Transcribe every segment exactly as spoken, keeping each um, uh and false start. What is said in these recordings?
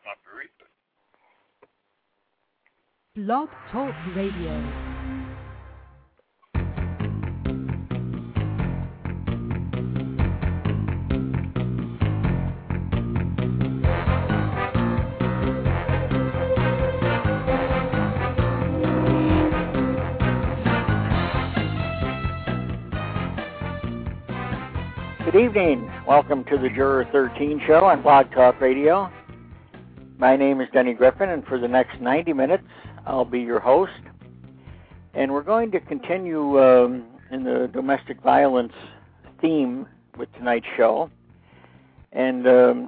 Paprika. Blog Talk Radio. Good evening. Welcome to the Juror thirteen show on Blog Talk Radio. My name is Denny Griffin, and for the next ninety minutes, I'll be your host. And we're going to continue um, in the domestic violence theme with tonight's show. And um,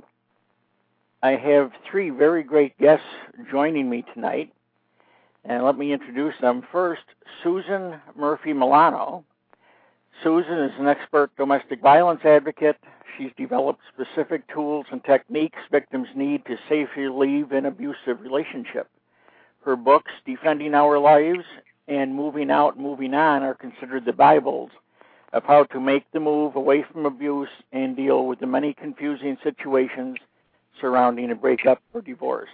I have three very great guests joining me tonight. And let me introduce them. First, Susan Murphy Milano. Susan is an expert domestic violence advocate. She's developed specific tools and techniques victims need to safely leave an abusive relationship. Her books, Defending Our Lives and Moving Out, Moving On, are considered the Bibles of how to make the move away from abuse and deal with the many confusing situations surrounding a breakup or divorce.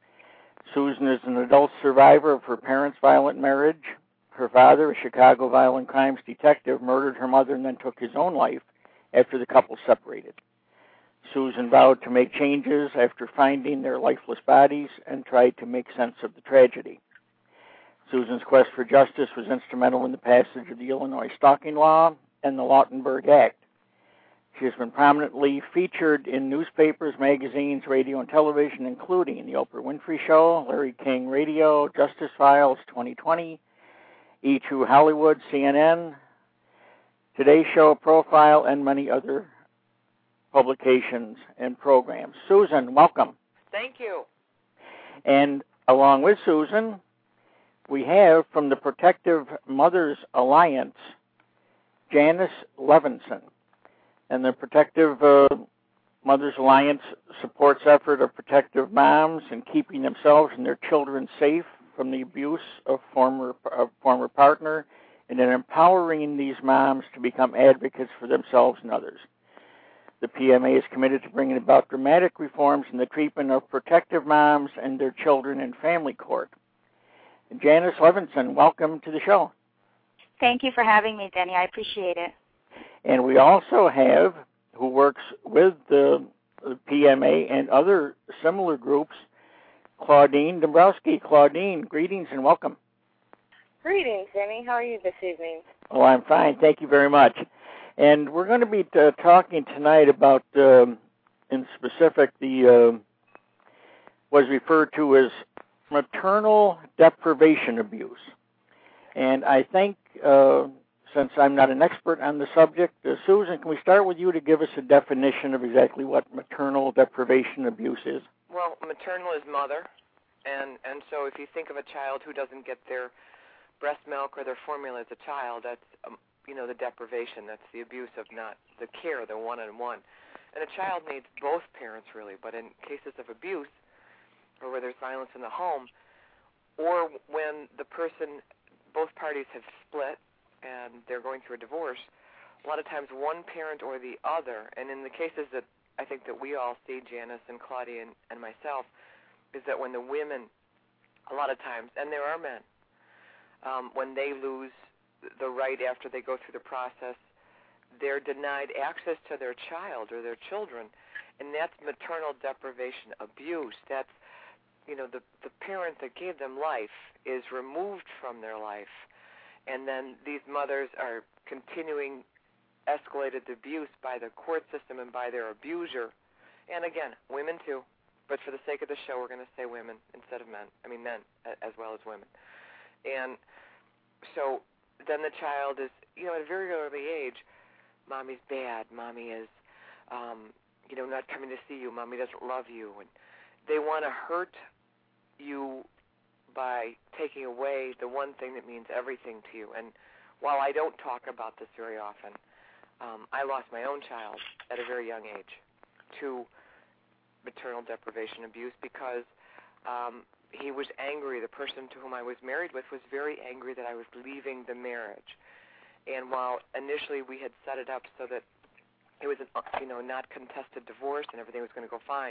Susan is an adult survivor of her parents' violent marriage. Her father, a Chicago violent crimes detective, murdered her mother and then took his own life after the couple separated. Susan vowed to make changes after finding their lifeless bodies and tried to make sense of the tragedy. Susan's quest for justice was instrumental in the passage of the Illinois Stalking Law and the Lautenberg Act. She has been prominently featured in newspapers, magazines, radio, and television, including The Oprah Winfrey Show, Larry King Radio, Justice Files twenty twenty, E two Hollywood, C N N, Today Show, Profile, and many other publications and programs. Susan, welcome. Thank you. And along with Susan, we have from the Protective Mothers Alliance, Janice Levinson. And the Protective uh, Mothers Alliance supports effort of protective moms in keeping themselves and their children safe from the abuse of former of former partner, and in empowering these moms to become advocates for themselves and others. The P M A is committed to bringing about dramatic reforms in the treatment of protective moms and their children in family court. Janice Levinson, welcome to the show. Thank you for having me, Denny. I appreciate it. And we also have, who works with the, the P M A and other similar groups, Claudine Dombrowski. Claudine, greetings and welcome. Greetings, Denny. How are you this evening? Oh, I'm fine. Thank you very much. And we're going to be uh, talking tonight about, um, in specific, the uh, what is referred to as maternal deprivation abuse. And I think, uh, since I'm not an expert on the subject, uh, Susan, can we start with you to give us a definition of exactly what maternal deprivation abuse is? Well, maternal is mother, and, and so if you think of a child who doesn't get their breast milk or their formula as a child, that's, um, you know, the deprivation. That's the abuse of not the care, the one-on-one. And a child needs both parents, really, but in cases of abuse or where there's violence in the home, or when the person, both parties have split and they're going through a divorce, a lot of times one parent or the other, and in the cases that I think that we all see, Janice and Claudia and, and myself, is that when the women, a lot of times, and there are men, um, when they lose the right after they go through the process, they're denied access to their child or their children, and that's maternal deprivation abuse. That's, you know, the, the parent that gave them life is removed from their life, and then these mothers are continuing escalated abuse by the court system and by their abuser. And again, women too, but for the sake of the show, we're going to say women instead of men. I mean men as well as women. And so then the child is, you know, at a very early age, mommy's bad, mommy is, um, you know, not coming to see you, mommy doesn't love you. And they want to hurt you by taking away the one thing that means everything to you. And while I don't talk about this very often, Um, I lost my own child at a very young age to maternal deprivation abuse because um, he was angry. The person to whom I was married with was very angry that I was leaving the marriage. And while initially we had set it up so that it was, an, you know, not contested divorce and everything was going to go fine,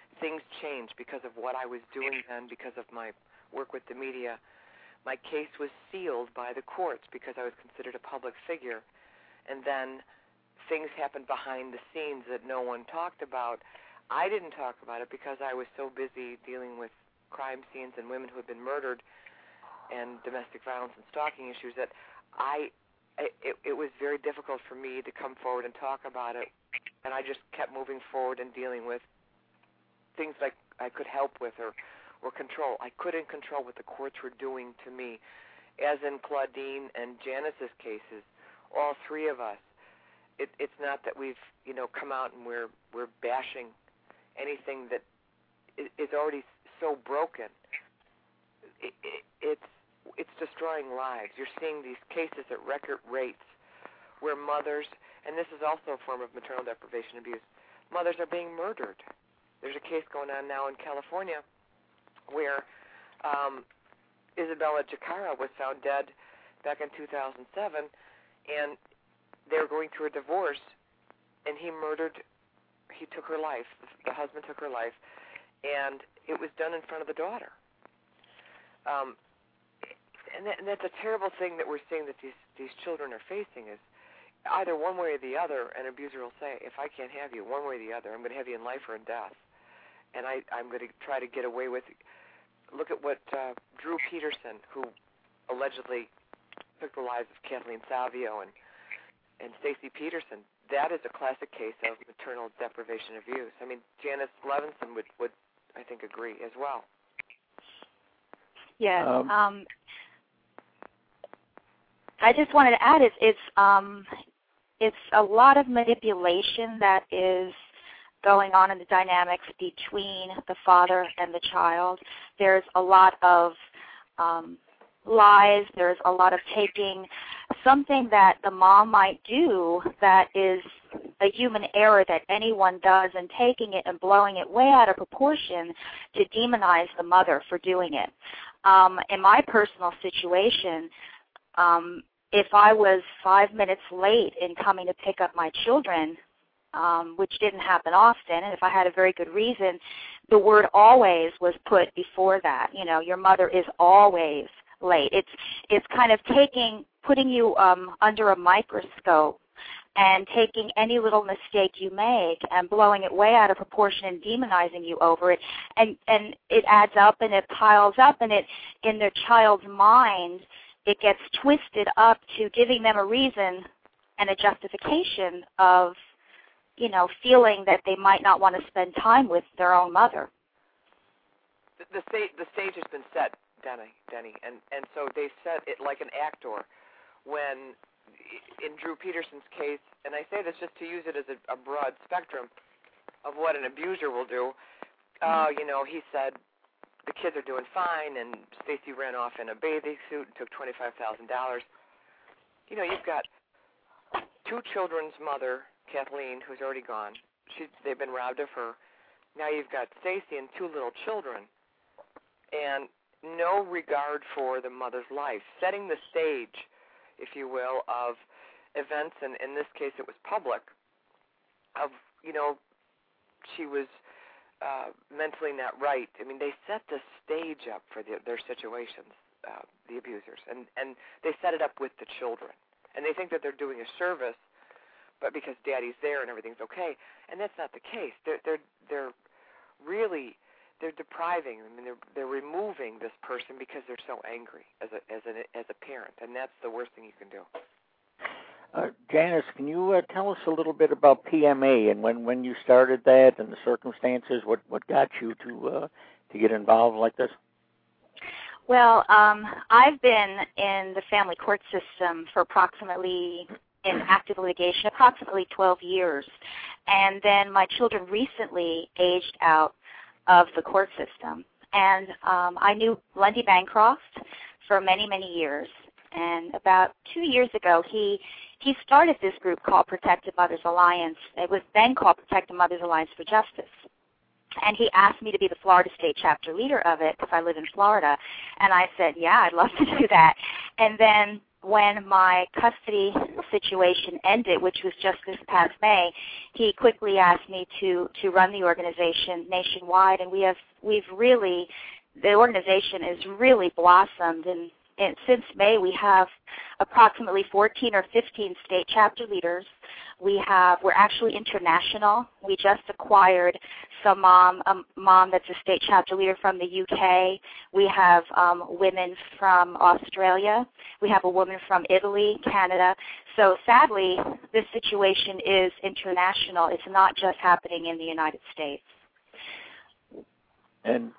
things changed because of what I was doing then, because of my work with the media. My case was sealed by the courts because I was considered a public figure. And then things happened behind the scenes that no one talked about. I didn't talk about it because I was so busy dealing with crime scenes and women who had been murdered and domestic violence and stalking issues that I it, it was very difficult for me to come forward and talk about it. And I just kept moving forward and dealing with things like I could help with or, or control. I couldn't control what the courts were doing to me. As in Claudine and Janice's cases, all three of us, it, it's not that we've, you know, come out and we're we're bashing anything that is already so broken. It, it, it's it's destroying lives. You're seeing these cases at record rates where mothers, and this is also a form of maternal deprivation abuse, mothers are being murdered. There's a case going on now in California where um, Isabella Jacara was found dead back in two thousand seven, and they were going through a divorce, and he murdered, he took her life, the husband took her life, and it was done in front of the daughter. Um, and, that, and that's a terrible thing that we're seeing that these, these children are facing is either one way or the other, an abuser will say, if I can't have you one way or the other, I'm going to have you in life or in death. And I, I'm going to try to get away with it. Look at what uh, Drew Peterson, who allegedly took the lives of Kathleen Savio and, and Stacey Peterson, that is a classic case of maternal deprivation abuse. I mean, Janice Levinson would, would I think, agree as well. Yes. Um, um, I just wanted to add, it's, it's, um, it's a lot of manipulation that is going on in the dynamics between the father and the child. There's a lot of um, lies. There's a lot of taking something that the mom might do that is a human error that anyone does, and taking it and blowing it way out of proportion to demonize the mother for doing it. Um, in my personal situation, um, if I was five minutes late in coming to pick up my children, um, which didn't happen often, and if I had a very good reason, the word always was put before that. You know, your mother is always late. It's it's kind of taking, putting you um, under a microscope and taking any little mistake you make and blowing it way out of proportion and demonizing you over it. And, and it adds up and it piles up, and it, in their child's mind, it gets twisted up to giving them a reason and a justification of, you know, feeling that they might not want to spend time with their own mother. The, the, stage, the stage has been set, Denny, Denny, and, and so they set it like an actor when, in Drew Peterson's case, and I say this just to use it as a, a broad spectrum of what an abuser will do, uh, you know, he said, the kids are doing fine, and Stacey ran off in a bathing suit and took twenty-five thousand dollars. You know, you've got two children's mother, Kathleen, who's already gone. She, they've been robbed of her. Now you've got Stacey and two little children, and no regard for the mother's life, setting the stage, if you will, of events, and in this case it was public, of, you know, she was uh, mentally not right. I mean, they set the stage up for the, their situations, uh, the abusers, and, and they set it up with the children. And they think that they're doing a service, but because daddy's there and everything's okay, and that's not the case. They're, they're, they're really, they're depriving, I mean, they're, they're removing this person because they're so angry as a, as a, as a parent, and that's the worst thing you can do. Uh, Janice, can you uh, tell us a little bit about P M A and when, when you started that and the circumstances, what, what got you to uh, to get involved like this? Well, um, I've been in the family court system for approximately, in active litigation, approximately twelve years. And then my children recently aged out of the court system. And um, I knew Lundy Bancroft for many, many years. And about two years ago, he he started this group called Protected Mothers Alliance. It was then called Protected Mothers Alliance for Justice. And he asked me to be the Florida State chapter leader of it because I live in Florida. And I said, yeah, I'd love to do that. And then when my custody situation ended, which was just this past May, he quickly asked me to, to run the organization nationwide, and we have we've really the organization is really blossomed, and, and since May we have approximately fourteen or fifteen state chapter leaders. We have we're actually international. We just acquired some mom a mom that's a state chapter leader from the U K. We have um, women from Australia. We have a woman from Italy, Canada. So sadly, this situation is international. It's not just happening in the United States. And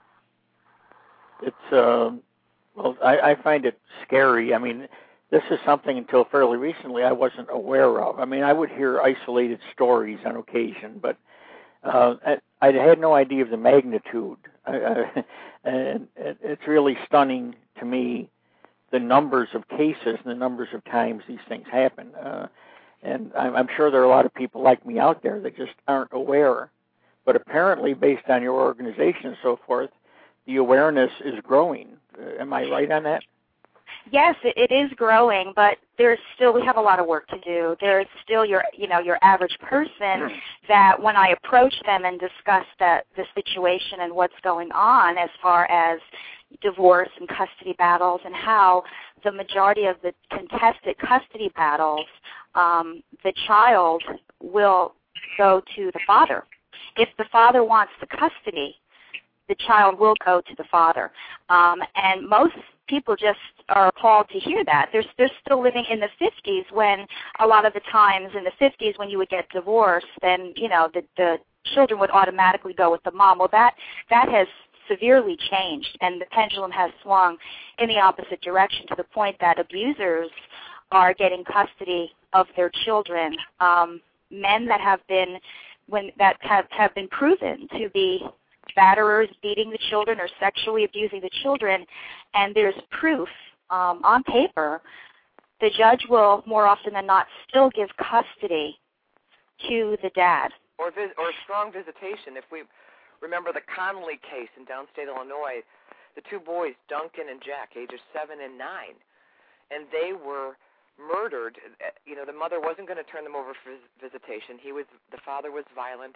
it's uh, well, I, I find it scary. I mean, this is something until fairly recently I wasn't aware of. I mean, I would hear isolated stories on occasion, but uh, I, I had no idea of the magnitude. Uh, and it's really stunning to me, the numbers of cases and the numbers of times these things happen. Uh, and I'm, I'm sure there are a lot of people like me out there that just aren't aware. But apparently, based on your organization and so forth, the awareness is growing. Uh, am I right on that? Yes, it is growing, but there's still we have a lot of work to do. There's still your you know your average person that when I approach them and discuss that the situation and what's going on as far as divorce and custody battles and how the majority of the contested custody battles, um, the child will go to the father. If the father wants the custody, the child will go to the father. Um, and most people just are appalled to hear that. They're, they're still living in the fifties when a lot of the times in the fifties when you would get divorced, then, you know, the, the children would automatically go with the mom. Well, that, that has severely changed, and the pendulum has swung in the opposite direction to the point that abusers are getting custody of their children. Um, men that have been when that have, have been proven to be batterers, beating the children or sexually abusing the children, and there's proof um, on paper, the judge will more often than not still give custody to the dad. Or, vis- or strong visitation. If we remember the Connolly case in downstate Illinois, the two boys, Duncan and Jack, ages seven and nine, and they were murdered. You know, the mother wasn't going to turn them over for visitation. He was, the father was violent,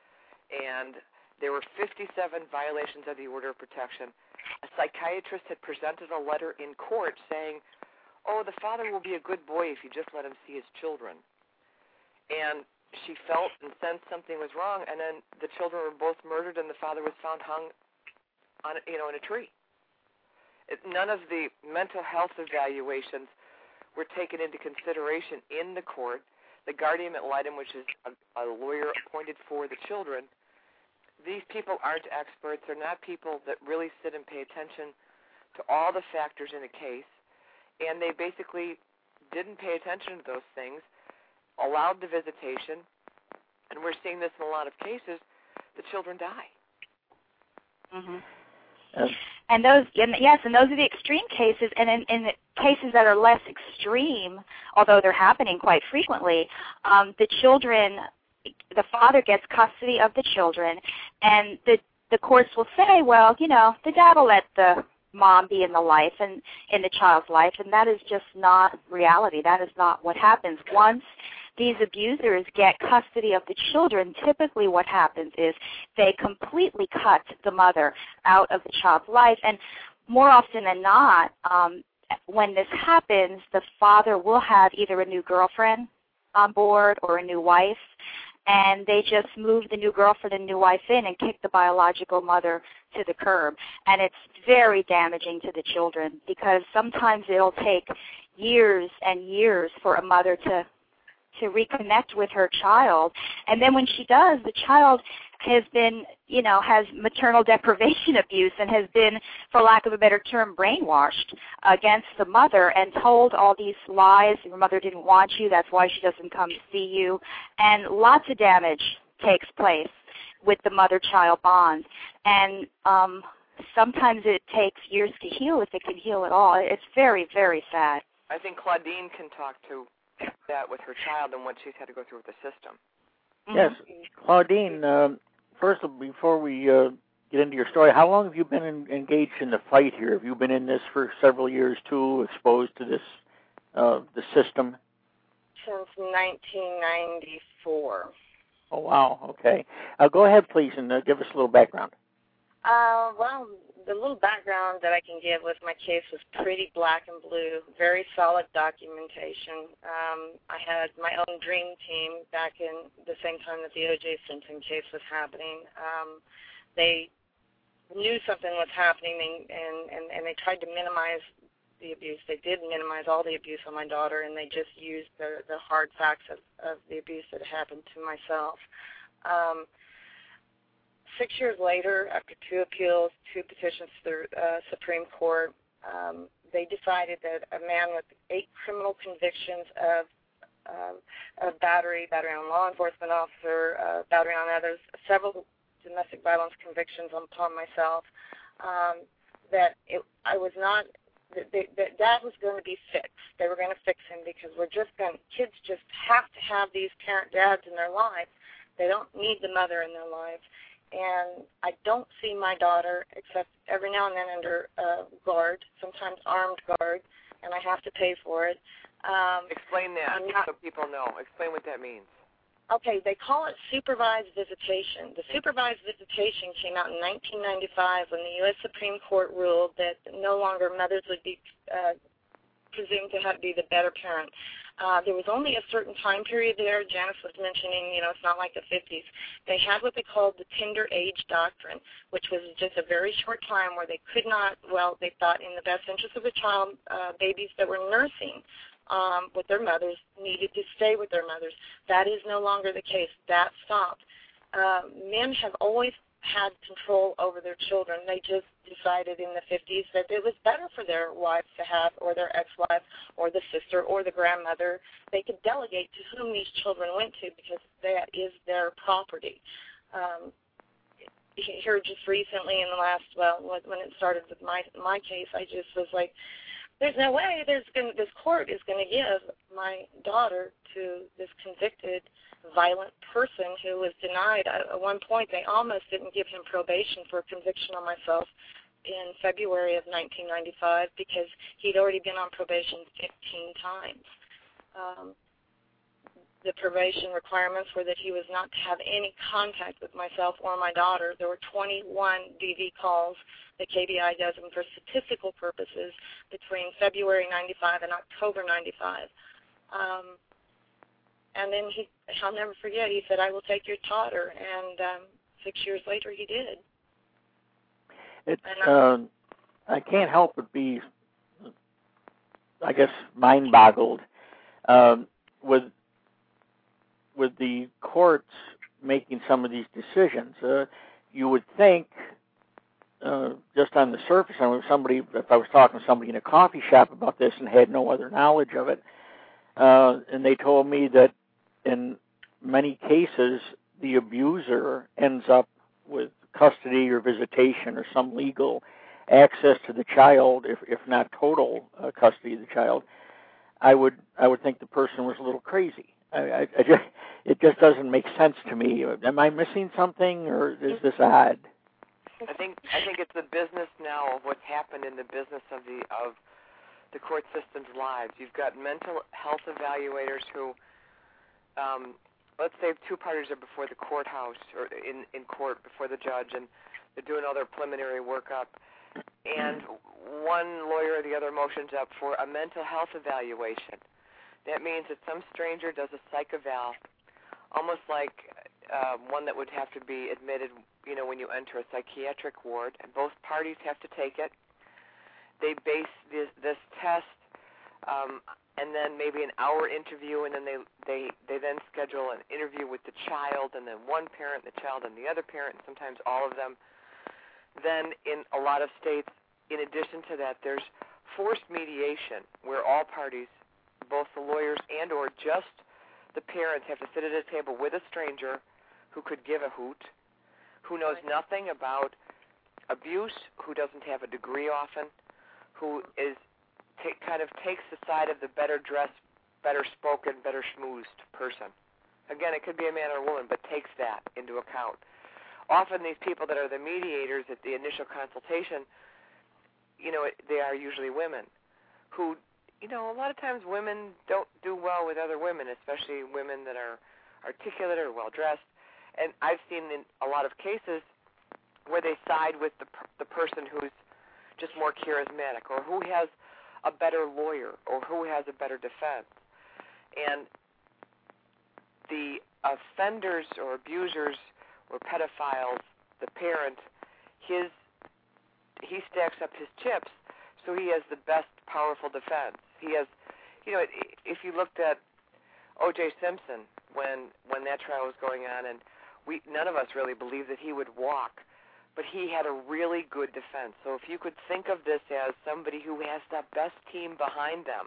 and there were fifty-seven violations of the order of protection. A psychiatrist had presented a letter in court saying, oh, the father will be a good boy if you just let him see his children. And she felt and sensed something was wrong, and then the children were both murdered, and the father was found hung on, you know, in a tree. It, none of the mental health evaluations were taken into consideration in the court. The guardian ad litem, which is a, a lawyer appointed for the children, these people aren't experts. They're not people that really sit and pay attention to all the factors in a case, and they basically didn't pay attention to those things, allowed the visitation, and we're seeing this in a lot of cases. The children die. Mm-hmm. Yes. And those, and yes, and those are the extreme cases. And in, in the cases that are less extreme, although they're happening quite frequently, um, the children, the father gets custody of the children, and the the courts will say, well, you know, the dad will let the mom be in the life and in the child's life, and that is just not reality. That is not what happens. Once these abusers get custody of the children, typically what happens is they completely cut the mother out of the child's life, and more often than not, um, when this happens, the father will have either a new girlfriend on board or a new wife, and they just move the new girlfriend and new wife in and kick the biological mother to the curb. And it's very damaging to the children because sometimes it'll take years and years for a mother to to reconnect with her child. And then when she does, the child has been, you know, has maternal deprivation abuse and has been, for lack of a better term, brainwashed against the mother and told all these lies. Your mother didn't want you, that's why she doesn't come to see you. And lots of damage takes place with the mother-child bond. And um, sometimes it takes years to heal, if it can heal at all. It's very, very sad. I think Claudine can talk to that with her child and what she's had to go through with the system. Yes. Claudine, uh, first, before we uh, get into your story, how long have you been in, engaged in the fight here? Have you been in this for several years, too, exposed to this uh, the system? Since nineteen ninety-four. Oh, wow. Okay. Uh, go ahead, please, and uh, give us a little background. Uh, well, the little background that I can give was my case was pretty black and blue, very solid documentation. Um, I had my own dream team back in the same time that the O J Simpson case was happening. Um, they knew something was happening, and, and, and they tried to minimize the abuse. They did minimize all the abuse on my daughter, and they just used the, the hard facts of, of the abuse that happened to myself. Um, six years later, after two appeals, two petitions to the uh, Supreme Court, um, they decided that a man with eight criminal convictions of, uh, of battery, battery on a law enforcement officer, uh, battery on others, several domestic violence convictions upon myself, um, that it, I was not That, that dad was going to be fixed. They were going to fix him because we're just going to, kids just have to have these parent dads in their lives. They don't need the mother in their lives. And I don't see my daughter except every now and then under uh, guard, sometimes armed guard, and I have to pay for it. Um, Explain that not, so people know. Explain what that means. Okay, they call it supervised visitation. The supervised visitation came out in nineteen ninety-five when the U S Supreme Court ruled that no longer mothers would be uh, presumed to have be the better parent. Uh, there was only a certain time period there. Janice was mentioning, you know, it's not like the fifties. They had what they called the tender age doctrine, which was just a very short time where they could not, well, they thought in the best interest of the child, uh, babies that were nursing Um, with their mothers needed to stay with their mothers. That is no longer the case. That stopped. Uh, men have always had control over their children. They just decided in the fifties that it was better for their wives to have, or their ex-wife, or the sister, or the grandmother. They could delegate to whom these children went to because that is their property. Um, here just recently in the last, well, when it started with my my case, I just was like, there's no way there's gonna, this court is going to give my daughter to this convicted, violent person who was denied. At one point, they almost didn't give him probation for a conviction on myself in February of nineteen ninety-five because he'd already been on probation fifteen times. Um, the probation requirements were that he was not to have any contact with myself or my daughter. There were twenty-one D V calls that K B I does them for statistical purposes between February ninety-five and October ninety-five. Um, and then he, I'll never forget, he said, I will take your daughter. And um, six years later, he did. It, uh, I can't help but be, I guess, mind-boggled um, with with the courts making some of these decisions. Uh, you would think, uh, just on the surface, I mean, somebody, if I was talking to somebody in a coffee shop about this and had no other knowledge of it, uh, and they told me that in many cases the abuser ends up with custody or visitation or some legal access to the child, if if not total uh, custody of the child, I would I would think the person was a little crazy. I, I, I just, it just doesn't make sense to me. Am I missing something, or is this odd? I think I think it's the business now of what's happened in the business of the of the court system's lives. You've got mental health evaluators who, um, let's say, two parties are before the courthouse or in in court before the judge, and they're doing all their preliminary workup, and one lawyer or the other motions up for a mental health evaluation. That means that some stranger does a psych eval, almost like uh, one that would have to be admitted, you know, when you enter a psychiatric ward, and both parties have to take it. They base this, this test, um, and then maybe an hour interview, and then they, they, they then schedule an interview with the child, and then one parent, the child, and the other parent, and sometimes all of them. Then in a lot of states, in addition to that, there's forced mediation, where all parties, both the lawyers and or just the parents, have to sit at a table with a stranger who could give a hoot, who knows nothing about abuse, who doesn't have a degree often, who is t- kind of takes the side of the better dressed, better spoken, better schmoozed person. Again, it could be a man or a woman, but takes that into account. Often these people that are the mediators at the initial consultation, you know, they are usually women who you know, a lot of times women don't do well with other women, especially women that are articulate or well-dressed. And I've seen in a lot of cases where they side with the the person who's just more charismatic or who has a better lawyer or who has a better defense. And the offenders or abusers or pedophiles, the parent, his he stacks up his chips, so he has the best powerful defense. He has, you know, if you looked at O J Simpson when when that trial was going on, and we none of us really believed that he would walk, but he had a really good defense. So if you could think of this as somebody who has the best team behind them,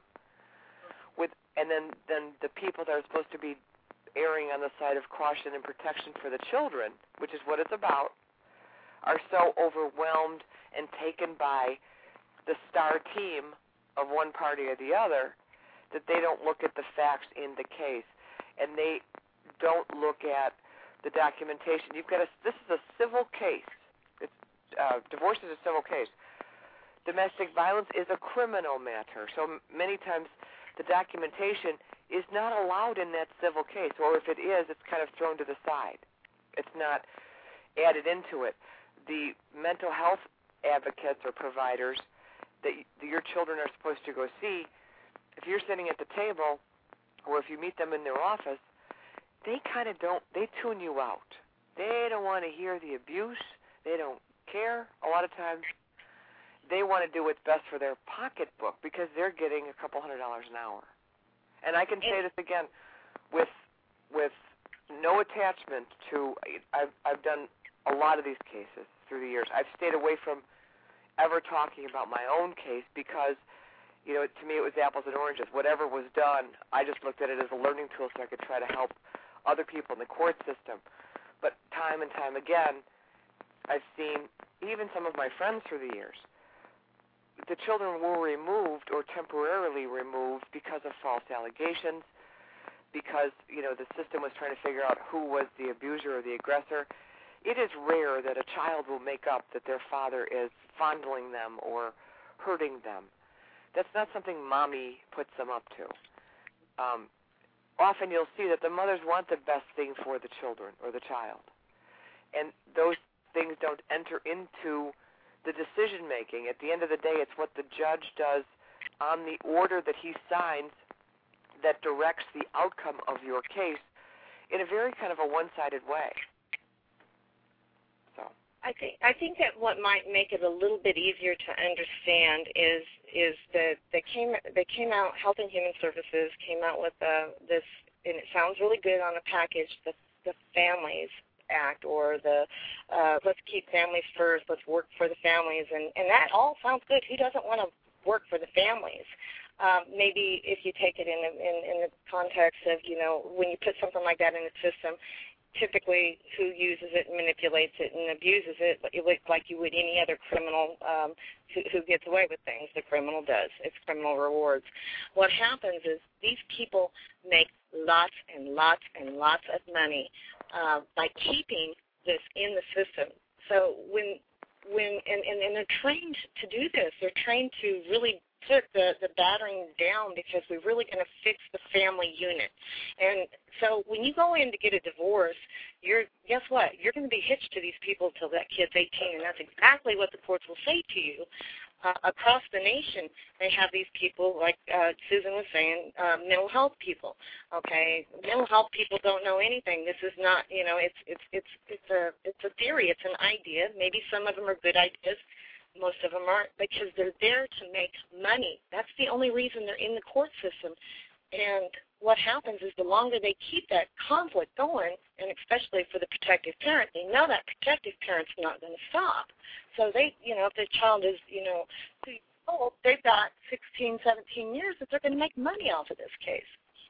with and then then the people that are supposed to be erring on the side of caution and protection for the children, which is what it's about, are so overwhelmed and taken by the star team of one party or the other that they don't look at the facts in the case, and they don't look at the documentation. You've got a, this is a civil case. It's, uh, divorce is a civil case. Domestic violence is a criminal matter. So many times the documentation is not allowed in that civil case, or if it is, it's kind of thrown to the side. It's not added into it. The mental health advocates or providers that your children are supposed to go see, if you're sitting at the table or if you meet them in their office, they kind of don't, they tune you out. They don't want to hear the abuse. They don't care. A lot of times they want to do what's best for their pocketbook because they're getting a couple hundred dollars an hour. And I can say this again, with with no attachment to, I've, I've done a lot of these cases through the years. I've stayed away from ever talking about my own case because, you know, to me it was apples and oranges. Whatever was done, I just looked at it as a learning tool so I could try to help other people in the court system. But time and time again, I've seen even some of my friends through the years, the children were removed or temporarily removed because of false allegations, because, you know, the system was trying to figure out who was the abuser or the aggressor. It is rare that a child will make up that their father is fondling them or hurting them. That's not something mommy puts them up to. Um, often you'll see that the mothers want the best thing for the children or the child. And those things don't enter into the decision-making. At the end of the day, it's what the judge does on the order that he signs that directs the outcome of your case in a very kind of a one-sided way. So I think I think that what might make it a little bit easier to understand is is that they came they came out, Health and Human Services came out with uh, this, and it sounds really good on a package, the the Families Act, or the uh, let's keep families first, let's work for the families, and, and that all sounds good. Who doesn't want to work for the families? Um, maybe if you take it in, in in the context of, you know, when you put something like that in the system, typically who uses it and manipulates it and abuses it, it like you would any other criminal um, who, who gets away with things. The criminal does. It's criminal rewards. What happens is these people make lots and lots and lots of money uh, by keeping this in the system. So when when and, and, and they're trained to do this. They're trained to really put the, the battering down because we're really going to fix the family unit. And so when you go in to get a divorce, you're guess what? You're going to be hitched to these people until that kid's eighteen, and that's exactly what the courts will say to you. Uh, across the nation, they have these people, like uh, Susan was saying, uh, mental health people. Okay, mental health people don't know anything. This is not, you know, it's it's it's it's a it's a theory. It's an idea. Maybe some of them are good ideas. Most of them aren't, because they're there to make money. That's the only reason they're in the court system. And what happens is the longer they keep that conflict going, and especially for the protective parent, they know that protective parent's not going to stop. So they, you know, if the child is, you know, old, they've got sixteen, seventeen years that they're going to make money off of this case.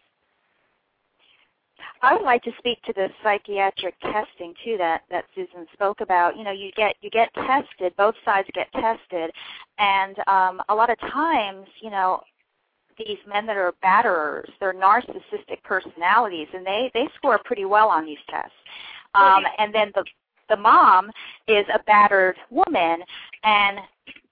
I would like to speak to the psychiatric testing too that, that Susan spoke about. You know, you get you get tested, both sides get tested, and um, a lot of times, you know, these men that are batterers, they're narcissistic personalities, and they, they score pretty well on these tests. Um, and then the the mom is a battered woman, and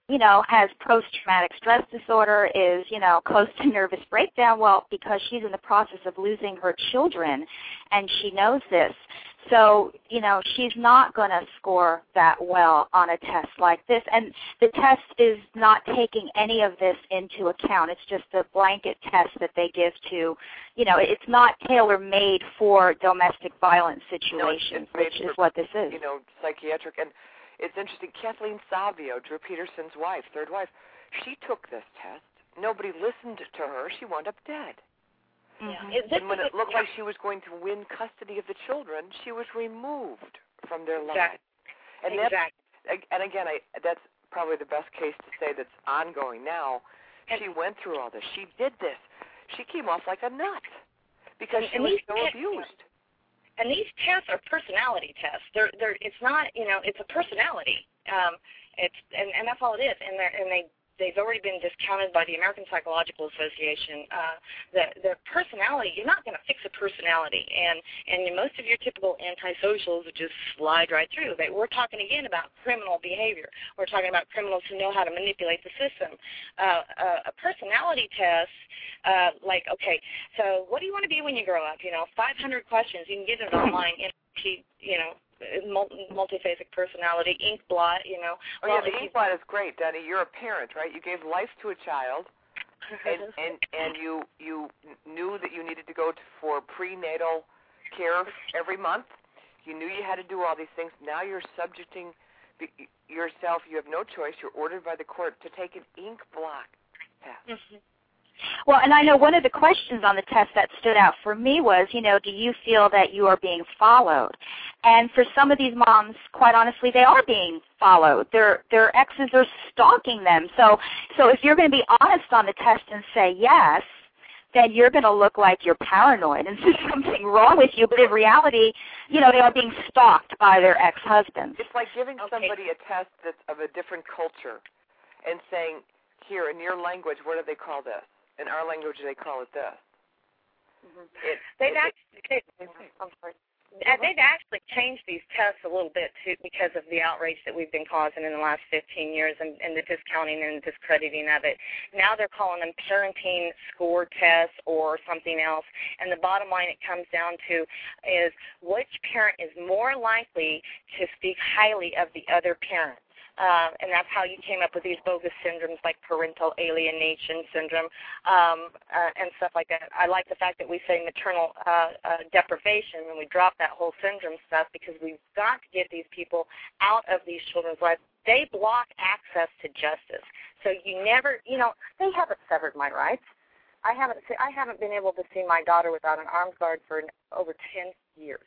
you know, has post-traumatic stress disorder, is, you know, close to nervous breakdown. Well, because she's in the process of losing her children, and she knows this. So, you know, she's not going to score that well on a test like this. And the test is not taking any of this into account. It's just a blanket test that they give to, you know, it's not tailor-made for domestic violence situations, no, it's, it's which is what this is. You know, psychiatric. And it's interesting, Kathleen Savio, Drew Peterson's wife, third wife, she took this test. Nobody listened to her. She wound up dead. Mm-hmm. It, And when it looked like she was going to win custody of the children, she was removed from their lives. Exactly. And exactly. that's, and again, I, that's probably the best case to say that's ongoing now. She went through all this. She did this. She came off like a nut because she and was these so tests, abused. And these tests are personality tests. They're, they're, it's not, you know, it's a personality. Um, it's, and, and that's all it is. And, they're, and they, they've already been discounted by the American Psychological Association. Uh, the, the personality, you're not going to fix a personality. And, and most of your typical antisocials would just slide right through. They, we're talking again about criminal behavior. We're talking about criminals who know how to manipulate the system. Uh, a, a personality test, uh, like, okay, so what do you want to be when you grow up? You know, five hundred questions. You can get it online. You know, multiphasic personality, ink blot, you know. Oh, well, yeah, the ink blot is great, Denny. You're a parent, right? You gave life to a child, and and, and you you knew that you needed to go to, for prenatal care every month. You knew you had to do all these things. Now you're subjecting yourself. You have no choice. You're ordered by the court to take an ink blot test. Mm-hmm. Well, and I know one of the questions on the test that stood out for me was, you know, do you feel that you are being followed? And for some of these moms, quite honestly, they are being followed. Their their exes are stalking them. So, so if you're going to be honest on the test and say yes, then you're going to look like you're paranoid and there's something wrong with you. But in reality, you know, they are being stalked by their ex-husbands. It's like giving okay. somebody a test that's of a different culture and saying, here, in your language, what do they call this? In our language, they call it this. Mm-hmm. It, they've, it, actually, it, I'm sorry. they've actually changed these tests a little bit too because of the outrage that we've been causing in the last fifteen years and, and the discounting and discrediting of it. Now they're calling them parenting score tests or something else. And the bottom line it comes down to is which parent is more likely to speak highly of the other parent. Uh, and that's how you came up with these bogus syndromes like parental alienation syndrome um, uh, and stuff like that. I like the fact that we say maternal uh, uh, deprivation and we drop that whole syndrome stuff because we've got to get these people out of these children's lives. They block access to justice. So you never, you know, they haven't severed my rights. I haven't, I haven't been able to see my daughter without an armed guard for over ten years.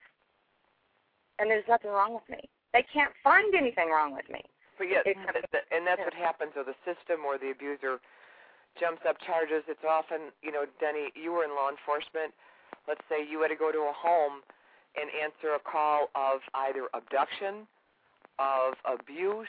And there's nothing wrong with me. They can't find anything wrong with me. But yeah, and that's what happens, or the system or the abuser jumps up charges. It's often, you know, Denny, you were in law enforcement. Let's say you had to go to a home and answer a call of either abduction, of abuse,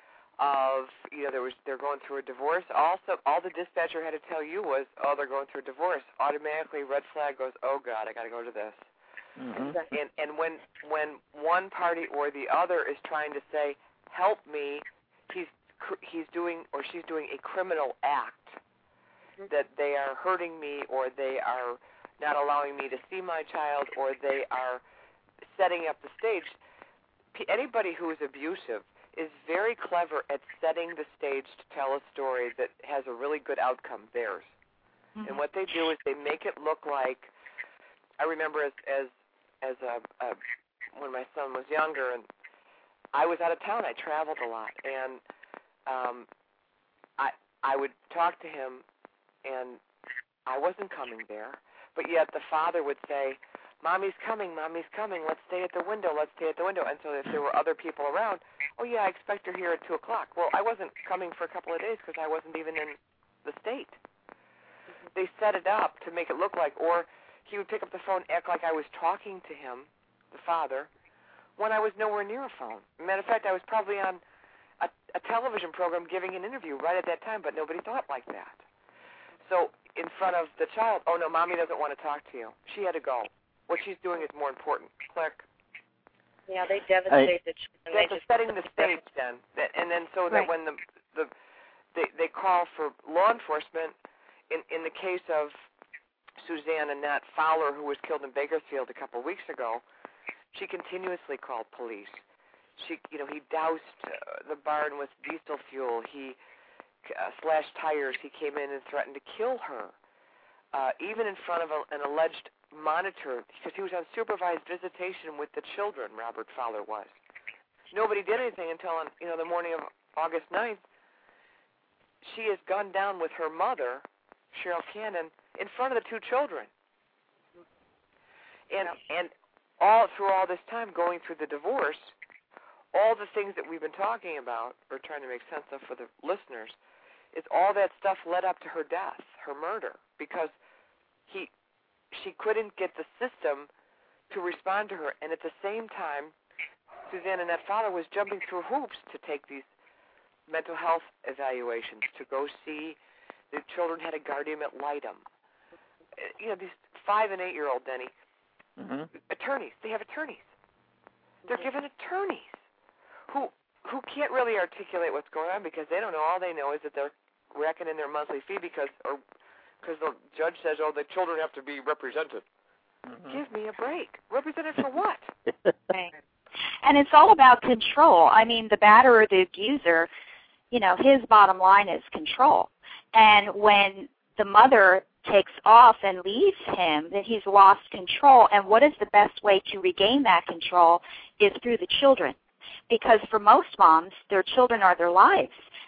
of, you know, there was they're going through a divorce. Also, all the dispatcher had to tell you was, oh, they're going through a divorce. Automatically, red flag goes, oh, God, I got to go to this. Mm-hmm. And and when when one party or the other is trying to say, help me, he's he's doing or she's doing a criminal act, mm-hmm. that they are hurting me or they are not allowing me to see my child or they are setting up the stage. Anybody who is abusive is very clever at setting the stage to tell a story that has a really good outcome, theirs. Mm-hmm. And what they do is they make it look like, I remember as as, as a, a when my son was younger and I was out of town. I traveled a lot, and um, I I would talk to him, and I wasn't coming there. But yet the father would say, "Mommy's coming, Mommy's coming. Let's stay at the window. Let's stay at the window." And so if there were other people around, oh yeah, I expect her here at two o'clock. Well, I wasn't coming for a couple of days because I wasn't even in the state. Mm-hmm. They set it up to make it look like, or he would pick up the phone, act like I was talking to him, the father, when I was nowhere near a phone. Matter of fact, I was probably on a, a television program giving an interview right at that time, but nobody thought like that. So in front of the child, oh, no, Mommy doesn't want to talk to you. She had to go. What she's doing is more important. Click. Yeah, they devastate I, the children. That's just setting the stage then. That, and then so right. that when the, the they, they call for law enforcement. In, in the case of Suzanne Annette Fowler, who was killed in Bakersfield a couple of weeks ago, she continuously called police. She, you know, he doused uh, the barn with diesel fuel. He uh, slashed tires. He came in and threatened to kill her, uh, even in front of a, an alleged monitor, because he was on supervised visitation with the children. Robert Fowler was. Nobody did anything until on, you know, the morning of August ninth. She is gunned down with her mother, Cheryl Cannon, in front of the two children. And and all through all this time, going through the divorce, all the things that we've been talking about, or trying to make sense of for the listeners, is all that stuff led up to her death, her murder, because he, she couldn't get the system to respond to her, and at the same time, Suzanne Annette Fowler was jumping through hoops to take these mental health evaluations, to go see the children had a guardian ad litem. You know, these five and eight-year-old, Denny, mm-hmm. attorneys, they have attorneys. They're given attorneys who who can't really articulate what's going on because they don't know. All they know is that they're racking in their monthly fee because or because the judge says, oh, the children have to be represented. Mm-hmm. Give me a break. Represented for what? And it's all about control. I mean, the batterer, the abuser, you know, his bottom line is control. And when the mother takes off and leaves him, then he's lost control. And what is the best way to regain that control is through the children. Because for most moms, their children are their lives.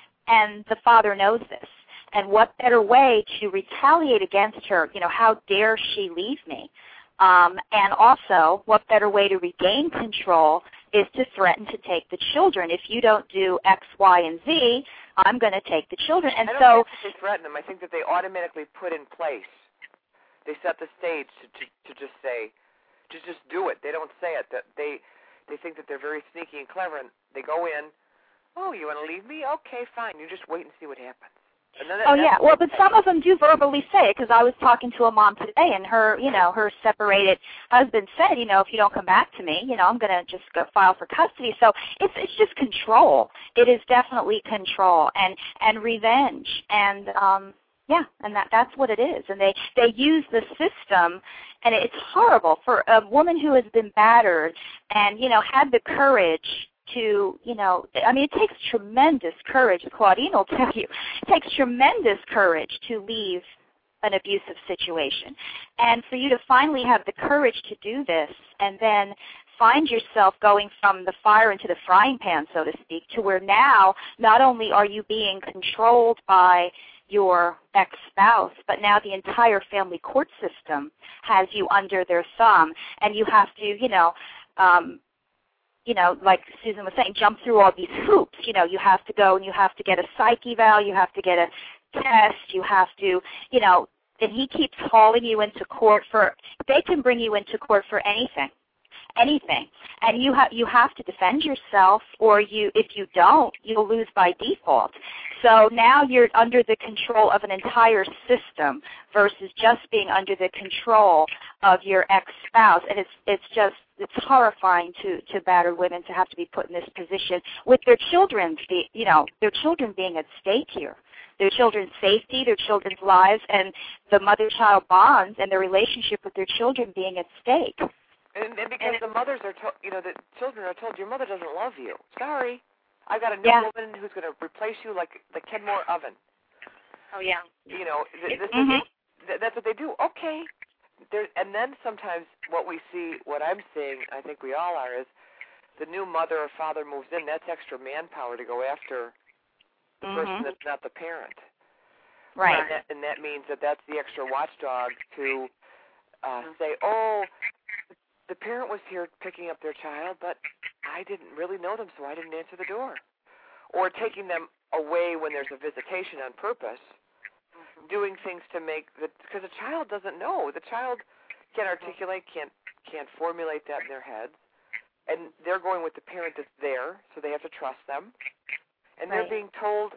And the father knows this. And what better way to retaliate against her? You know, how dare she leave me? Um, and also, what better way to regain control is to threaten to take the children. If you don't do X, Y, and Z, I'm going to take the children. And I don't so, think that they threaten them. I think that they automatically put in place. They set the stage to, to, to just say, to just do it. They don't say it. That they they think that they're very sneaky and clever, and they go in. Oh, you want to leave me? Okay, fine. You just wait and see what happens. And then that, oh yeah, well, but some of them do verbally say it, because I was talking to a mom today, and her, you know, her separated husband said, you know, if you don't come back to me, you know, I'm going to just go file for custody. So it's it's just control. It is definitely control and and revenge, and um, yeah, and that that's what it is. And they they use the system, and it's horrible for a woman who has been battered and you know had the courage to, you know, I mean, it takes tremendous courage, Claudine will tell you, it takes tremendous courage to leave an abusive situation. And for you to finally have the courage to do this and then find yourself going from the fire into the frying pan, so to speak, to where now not only are you being controlled by your ex-spouse, but now the entire family court system has you under their thumb, and you have to, you know, um, you know, like Susan was saying, jump through all these hoops. You know, you have to go and you have to get a psych eval, you have to get a test, you have to, you know, and he keeps hauling you into court for, they can bring you into court for anything, anything. And you have you have to defend yourself, or you, if you don't, you'll lose by default. So now you're under the control of an entire system versus just being under the control of your ex-spouse. And it's it's just, it's horrifying to, to battered women to have to be put in this position with their children, you know, their children being at stake here. Their children's safety, their children's lives, and the mother-child bonds and their relationship with their children being at stake. And, and because and the mothers are told, you know, the children are told, your mother doesn't love you. Sorry. I've got a new yeah. woman who's going to replace you like the Kenmore oven. Oh, yeah. You know, th- this mm-hmm. is, that's what they do. Okay. There, and then sometimes what we see, what I'm seeing, I think we all are, is the new mother or father moves in. That's extra manpower to go after the mm-hmm. person that's not the parent. Right. And that, and that means that that's the extra watchdog to uh, mm-hmm. say, oh, the parent was here picking up their child, but I didn't really know them, so I didn't answer the door. Or taking them away when there's a visitation on purpose, mm-hmm. doing things to make the, because a child doesn't know. The child can't articulate, can't can't formulate that in their heads, and they're going with the parent that's there, so they have to trust them. And right. they're being told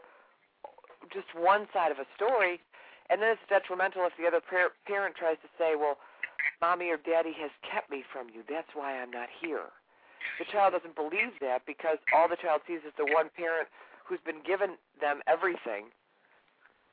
just one side of a story, and then it's detrimental if the other par- parent tries to say, well, Mommy or Daddy has kept me from you. That's why I'm not here. The child doesn't believe that because all the child sees is the one parent who's been given them everything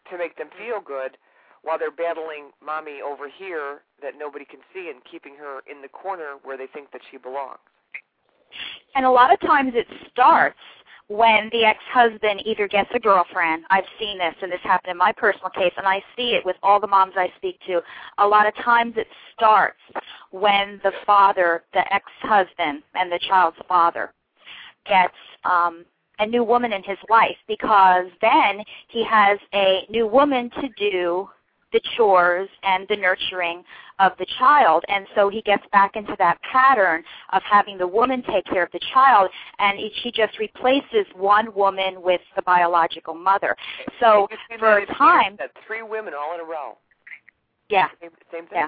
to make them feel good while they're battling mommy over here that nobody can see and keeping her in the corner where they think that she belongs. And a lot of times it starts when the ex-husband either gets a girlfriend. I've seen this, and this happened in my personal case, and I see it with all the moms I speak to. A lot of times it starts when the father, the ex-husband, and the child's father gets um, a new woman in his life, because then he has a new woman to do the chores and the nurturing of the child, and so he gets back into that pattern of having the woman take care of the child, and he just replaces one woman with the biological mother. So for a time, three women all in a row. Yeah, same, same thing. Yeah,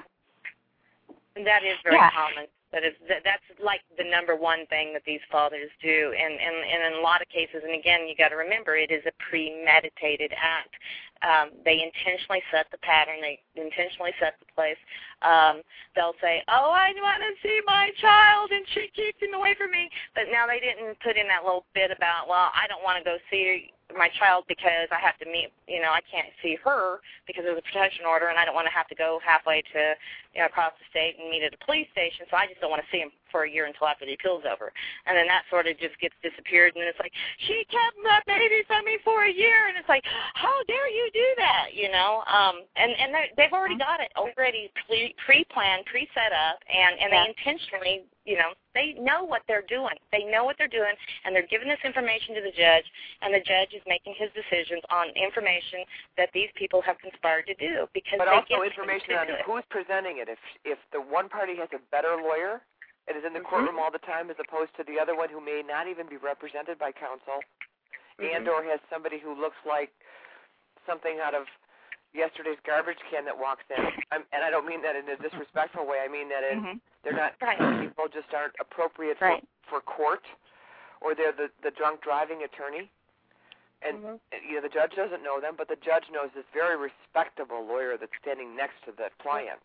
and that is very yeah. common. That is that, that's like the number one thing that these fathers do, and, and, and in a lot of cases, and again, you got to remember, it is a premeditated act. Um, they intentionally set the pattern. They intentionally set the place. Um, they'll say, oh, I want to see my child, and she keeps him away from me. But now they didn't put in that little bit about, well, I don't want to go see my child because I have to meet, you know, I can't see her because there's a protection order, and I don't want to have to go halfway to, you know, across the state and meet at a police station, so I just don't want to see him for a year until after the appeal's over. And then that sort of just gets disappeared, and it's like, she kept that baby from me for a year, and it's like, how dare you do that, you know? Um, and and they've already got it already pre- pre-planned, pre-set up, and, and Yeah. they intentionally, you know, they know what they're doing. They know what they're doing, and they're giving this information to the judge, and the judge is making his decisions on information that these people have conspired to do. Because but they also get information on it. who's presenting it. If if the one party has a better lawyer and is in the Mm-hmm. courtroom all the time as opposed to the other one who may not even be represented by counsel, Mm-hmm. and or has somebody who looks like something out of yesterday's garbage can that walks in. I'm, and I don't mean that in a disrespectful way. I mean that in, Mhm. they're not, Right. people just aren't appropriate Right. for, for court, or they're the, the drunk driving attorney. And, Mhm. you know, the judge doesn't know them, but the judge knows this very respectable lawyer that's standing next to the client.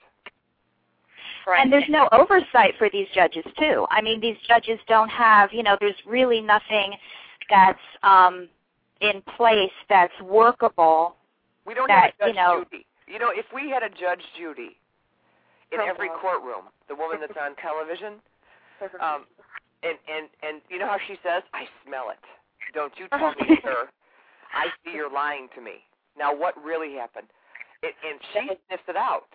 Right. And there's no oversight for these judges, too. I mean, these judges don't have, you know, there's really nothing that's um, in place that's workable. We don't that, have a Judge you know, Judy. You know, if we had a Judge Judy in Oh, every God. courtroom, the woman that's on television, um, and, and, and you know how she says, I smell it. Don't you tell me, sir. I see you're lying to me. Now, what really happened? It, and she sniffs it out.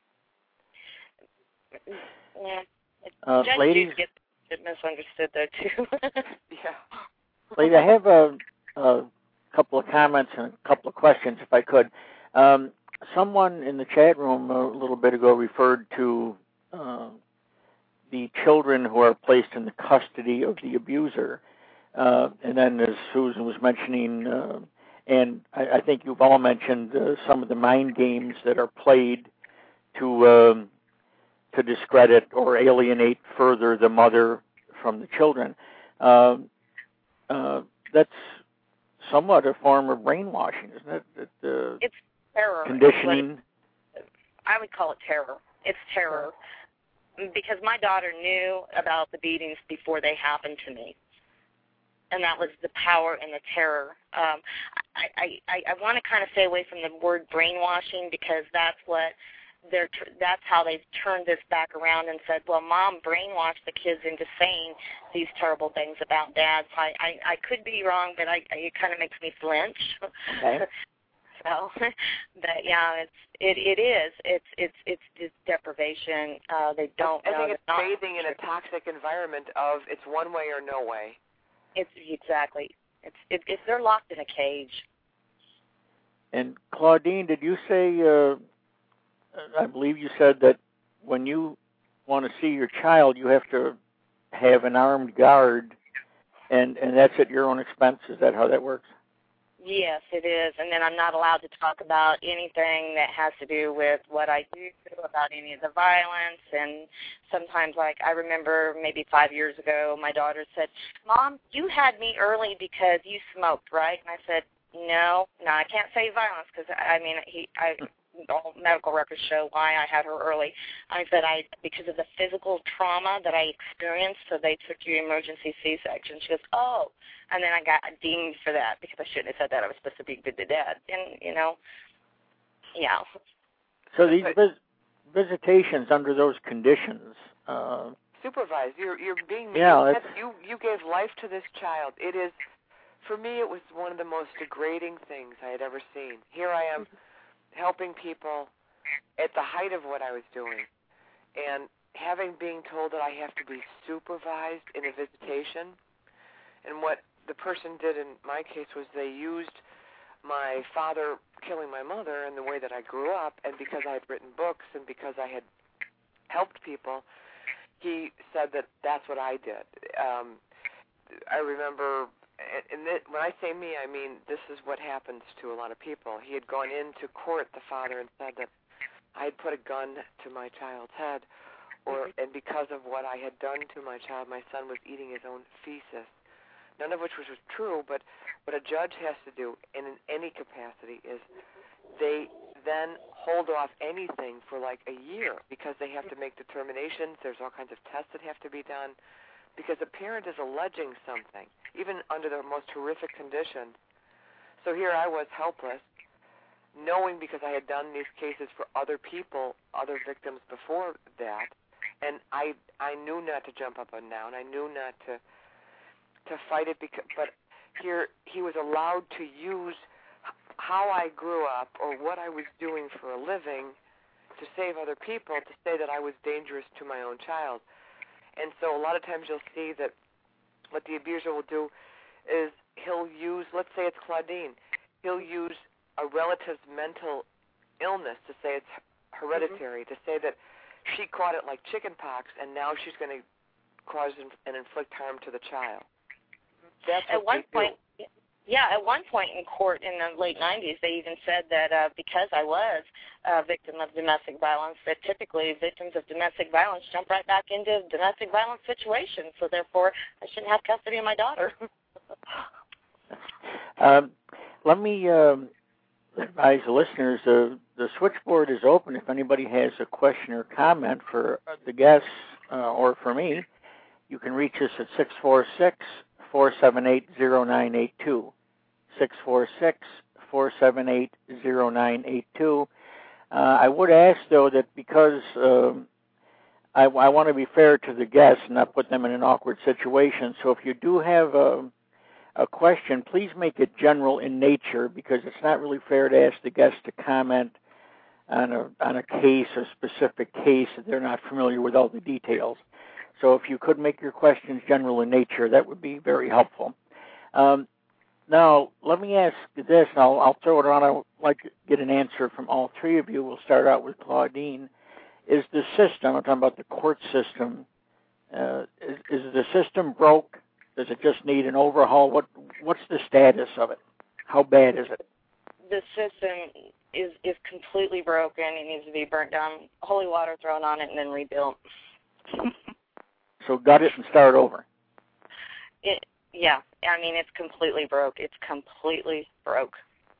Yeah. Uh, Judge ladies, Judy gets misunderstood, though, too. Yeah. ladies, I have a, a couple of comments and a couple of questions, if I could. Um, someone in the chat room a little bit ago referred to uh, the children who are placed in the custody of the abuser. Uh, and then, as Susan was mentioning, uh, and I, I think you've all mentioned uh, some of the mind games that are played to um, to discredit or alienate further the mother from the children. Uh, uh, that's somewhat a form of brainwashing, isn't it? That, uh, It's terror. conditioning. I would call it terror. It's terror. Because my daughter knew about the beatings before they happened to me. And that was the power and the terror. Um, I, I, I, I want to kind of stay away from the word brainwashing, because that's what they're. That's how they've turned this back around and said, "Well, Mom brainwashed the kids into saying these terrible things about Dad." So I, I, I could be wrong, but I, I, it kind of makes me flinch. Okay. So, but yeah, it's it, it is. It's it's it's just deprivation. Uh, they don't. I know. think it's They're not bathing in a toxic environment of it's one way or no way. It's exactly. It's it, it's they're locked in a cage. And Claudine, did you say? Uh, I believe you said that when you want to see your child, you have to have an armed guard, and and that's at your own expense. Is that how that works? Yes, it is. And then I'm not allowed to talk about anything that has to do with what I do, about any of the violence. And sometimes, like, I remember maybe five years ago, my daughter said, "Mom, you had me early because you smoked, right?" And I said, no, no, I can't say violence, because, I mean, he, I, all medical records show why I had her early. I said, I because of the physical trauma that I experienced, so they took you emergency C-section. She goes, oh. And then I got deemed for that because I shouldn't have said that. I was supposed to be good to Dad. And, you know, yeah. So these vis- visitations under those conditions. Uh, Supervised. You're you're being yeah, you, you you gave life to this child. It is, for me, it was one of the most degrading things I had ever seen. Here I am, helping people at the height of what I was doing, and having being told that I have to be supervised in a visitation. And what the person did in my case was they used my father killing my mother and the way that I grew up, and because I had written books and because I had helped people, he said that that's what I did. Um, I remember, and th- when I say me, I mean this is what happens to a lot of people. He had gone into court, the father, and said that I had put a gun to my child's head, or and because of what I had done to my child, my son was eating his own feces. None of which was true, but what a judge has to do in any capacity is they then hold off anything for like a year because they have to make determinations. There's all kinds of tests that have to be done because a parent is alleging something, even under the most horrific conditions. So here I was helpless, knowing because I had done these cases for other people, other victims before that, and I I knew not to jump up and down. I knew not to to fight it, because, but here he was allowed to use how I grew up or what I was doing for a living to save other people, to say that I was dangerous to my own child. And so a lot of times you'll see that what the abuser will do is he'll use, let's say it's Claudine, he'll use a relative's mental illness to say it's hereditary, mm-hmm. to say that she caught it like chicken pox and now she's going to cause and inflict harm to the child. That's at one point, do. yeah, at one point in court in the late nineties, they even said that uh, because I was a victim of domestic violence, that typically victims of domestic violence jump right back into domestic violence situations, so therefore I shouldn't have custody of my daughter. um, let me um, advise the listeners, uh, the switchboard is open if anybody has a question or comment for the guests uh, or for me. You can reach us at six four six, four seven eight, zero nine eight two. six four six, four seven eight, zero nine eight two. Uh, I would ask, though, that because um, I, I want to be fair to the guests and not put them in an awkward situation, so if you do have a, a question, please make it general in nature, because it's not really fair to ask the guests to comment on a, on a case, a specific case, that they're not familiar with all the details. So if you could make your questions general in nature, that would be very helpful. Um, now, let me ask this, and I'll, I'll throw it on. I'd like to get an answer from all three of you. We'll start out with Claudine. Is the system, I'm talking about the court system, uh, is, is the system broke? Does it just need an overhaul? What What's the status of it? How bad is it? The system is, is completely broken. It needs to be burnt down, holy water thrown on it, and then rebuilt. So gut it and start over. It, yeah, I mean, it's completely broke. It's completely broke.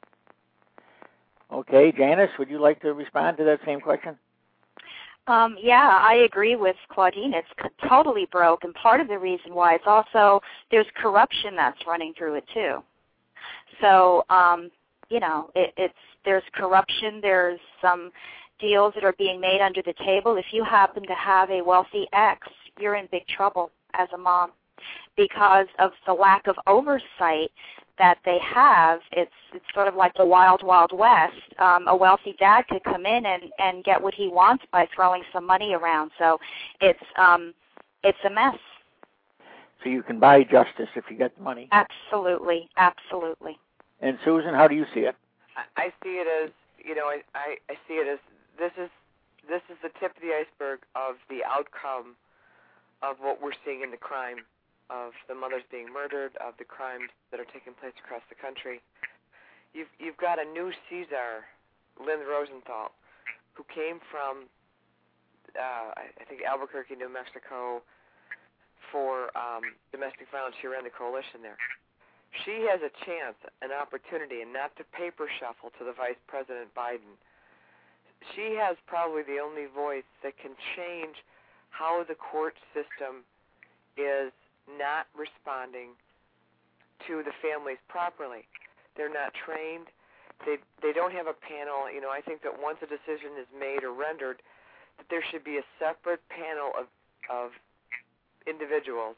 Okay, Janice, would you like to respond to that same question? Um, yeah, I agree with Claudine. It's totally broke, and part of the reason why it's also, there's corruption that's running through it too. So, um, you know, it, it's there's corruption, there's some deals that are being made under the table. If you happen to have a wealthy ex, you're in big trouble as a mom because of the lack of oversight that they have. It's it's sort of like the wild, wild west. Um, a wealthy dad could come in and, and get what he wants by throwing some money around. So it's um, it's a mess. So you can buy justice if you get the money. Absolutely, absolutely. And Susan, how do you see it? I, I see it as, you know, I, I, I see it as this is this is the tip of the iceberg of the outcome of what we're seeing in the crime, of the mothers being murdered, of the crimes that are taking place across the country. You've you've got a new Caesar, Lynn Rosenthal, who came from, uh, I think, Albuquerque, New Mexico, for um, domestic violence. She ran the coalition there. She has a chance, an opportunity, and not to paper shuffle to the Vice President Biden. She has probably the only voice that can change how the court system is not responding to the families properly. They're not trained. they they don't have a panel. You know, I think that once a decision is made or rendered, that there should be a separate panel of of individuals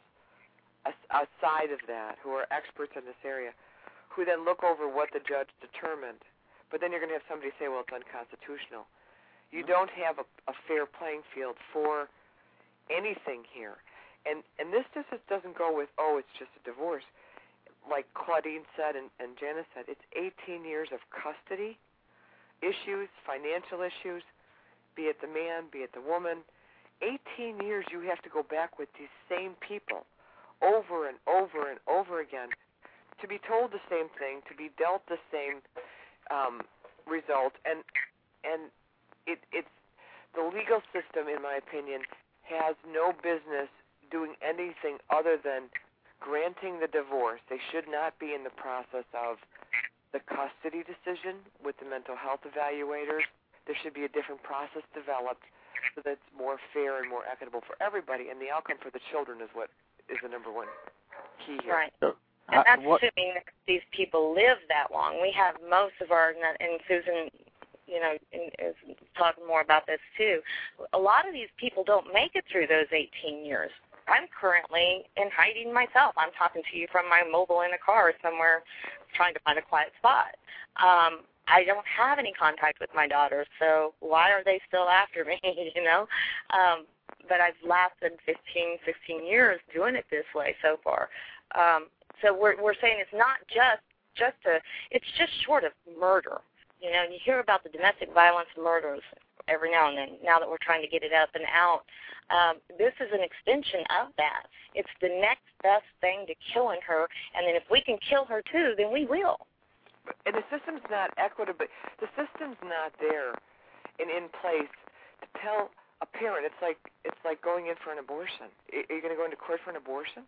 outside of that who are experts in this area, who then look over what the judge determined. But then you're going to have somebody say, well, it's unconstitutional. You don't have a, a fair playing field for anything here. And and this just doesn't go with, oh, it's just a divorce. Like Claudine said and, and Janice said, it's eighteen years of custody issues, financial issues, be it the man, be it the woman. eighteen years you have to go back with these same people over and over and over again to be told the same thing, to be dealt the same um, result. And and it, it's the legal system, in my opinion, has no business doing anything other than granting the divorce. They should not be in the process of the custody decision with the mental health evaluators. There should be a different process developed so that it's more fair and more equitable for everybody, and the outcome for the children is what is the number one key here. Right. So, and that's uh, what, assuming that these people live that long. We have most of our, and Susan, you know, is talking more about this too. A lot of these people don't make it through those eighteen years. I'm currently in hiding myself. I'm talking to you from my mobile in a car somewhere trying to find a quiet spot. Um, I don't have any contact with my daughters, so why are they still after me, you know? Um, but I've lasted fifteen, sixteen years doing it this way so far. Um, so we're we're saying it's not just just a, it's just short of murder. You know, and you hear about the domestic violence murders every now and then, now that we're trying to get it up and out. Um, this is an extension of that. It's the next best thing to killing her, and then if we can kill her too, then we will. And the system's not equitable. The system's not there and in place to tell a parent. It's like it's like going in for an abortion. Are you going to go into court for an abortion?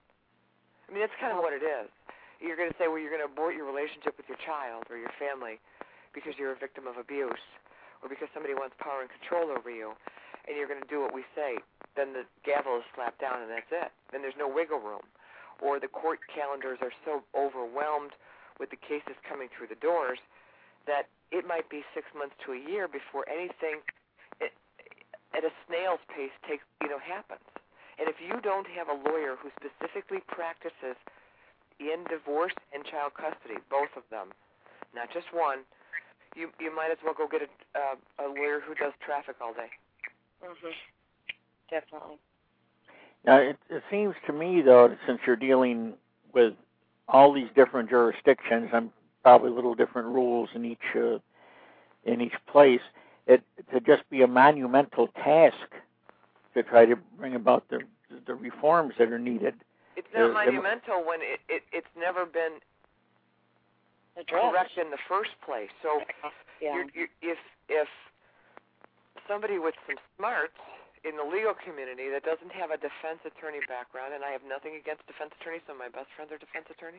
I mean, that's kind of what it is. You're going to say, well, you're going to abort your relationship with your child or your family because you're a victim of abuse or because somebody wants power and control over you, and you're going to do what we say. Then the gavel is slapped down, and that's it. Then there's no wiggle room. Or the court calendars are so overwhelmed with the cases coming through the doors that it might be six months to a year before anything at a snail's pace takes, you know, happens. And if you don't have a lawyer who specifically practices in divorce and child custody, both of them, not just one, you you might as well go get a, uh, a lawyer who does traffic all day. Mm-hmm. Definitely. Now, it, it seems to me, though, that since you're dealing with all these different jurisdictions and probably little different rules in each uh, in each place, it to just be a monumental task to try to bring about the the reforms that are needed. It's not uh, monumental when it, it it's never been Addressed. correct in the first place. So yeah. you're, you're, if if somebody with some smarts in the legal community that doesn't have a defense attorney background, and I have nothing against defense attorneys, some of my best friends are defense attorneys,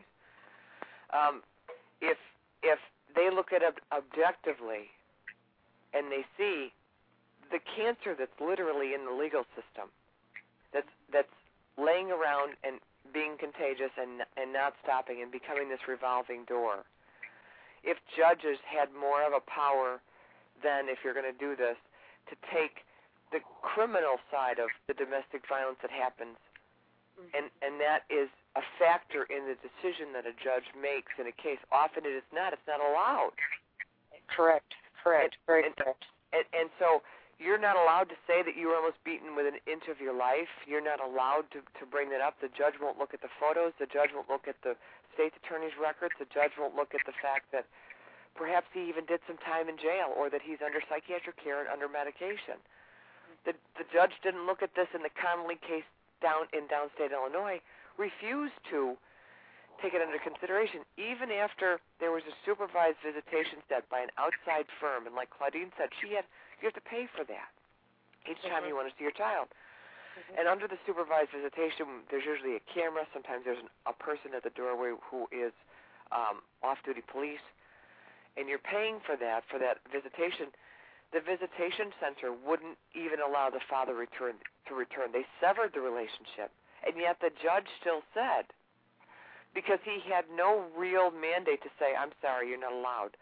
um, if if they look at it objectively and they see the cancer that's literally in the legal system, that's that's laying around and being contagious and and not stopping and becoming this revolving door. If judges had more of a power than, if you're going to do this, to take the criminal side of the domestic violence that happens, mm-hmm. and and that is a factor in the decision that a judge makes in a case. Often it is not. It's not allowed. Correct. Correct. Very and, correct. And, and so you're not allowed to say that you were almost beaten with an inch of your life. You're not allowed to, to bring that up. The judge won't look at the photos. The judge won't look at the state attorney's records. The judge won't look at the fact that perhaps he even did some time in jail or that he's under psychiatric care and under medication. The, the judge didn't look at this in the Connolly case down in downstate Illinois, refused to take it under consideration, even after there was a supervised visitation set by an outside firm. And like Claudine said, she had you have to pay for that each time mm-hmm. you want to see your child. Mm-hmm. And under the supervised visitation, there's usually a camera. Sometimes there's an, a person at the doorway who is um, off-duty police. And you're paying for that, for that visitation. The visitation center wouldn't even allow the father return to return. They severed the relationship. And yet the judge still said, because he had no real mandate to say, I'm sorry, you're not allowed.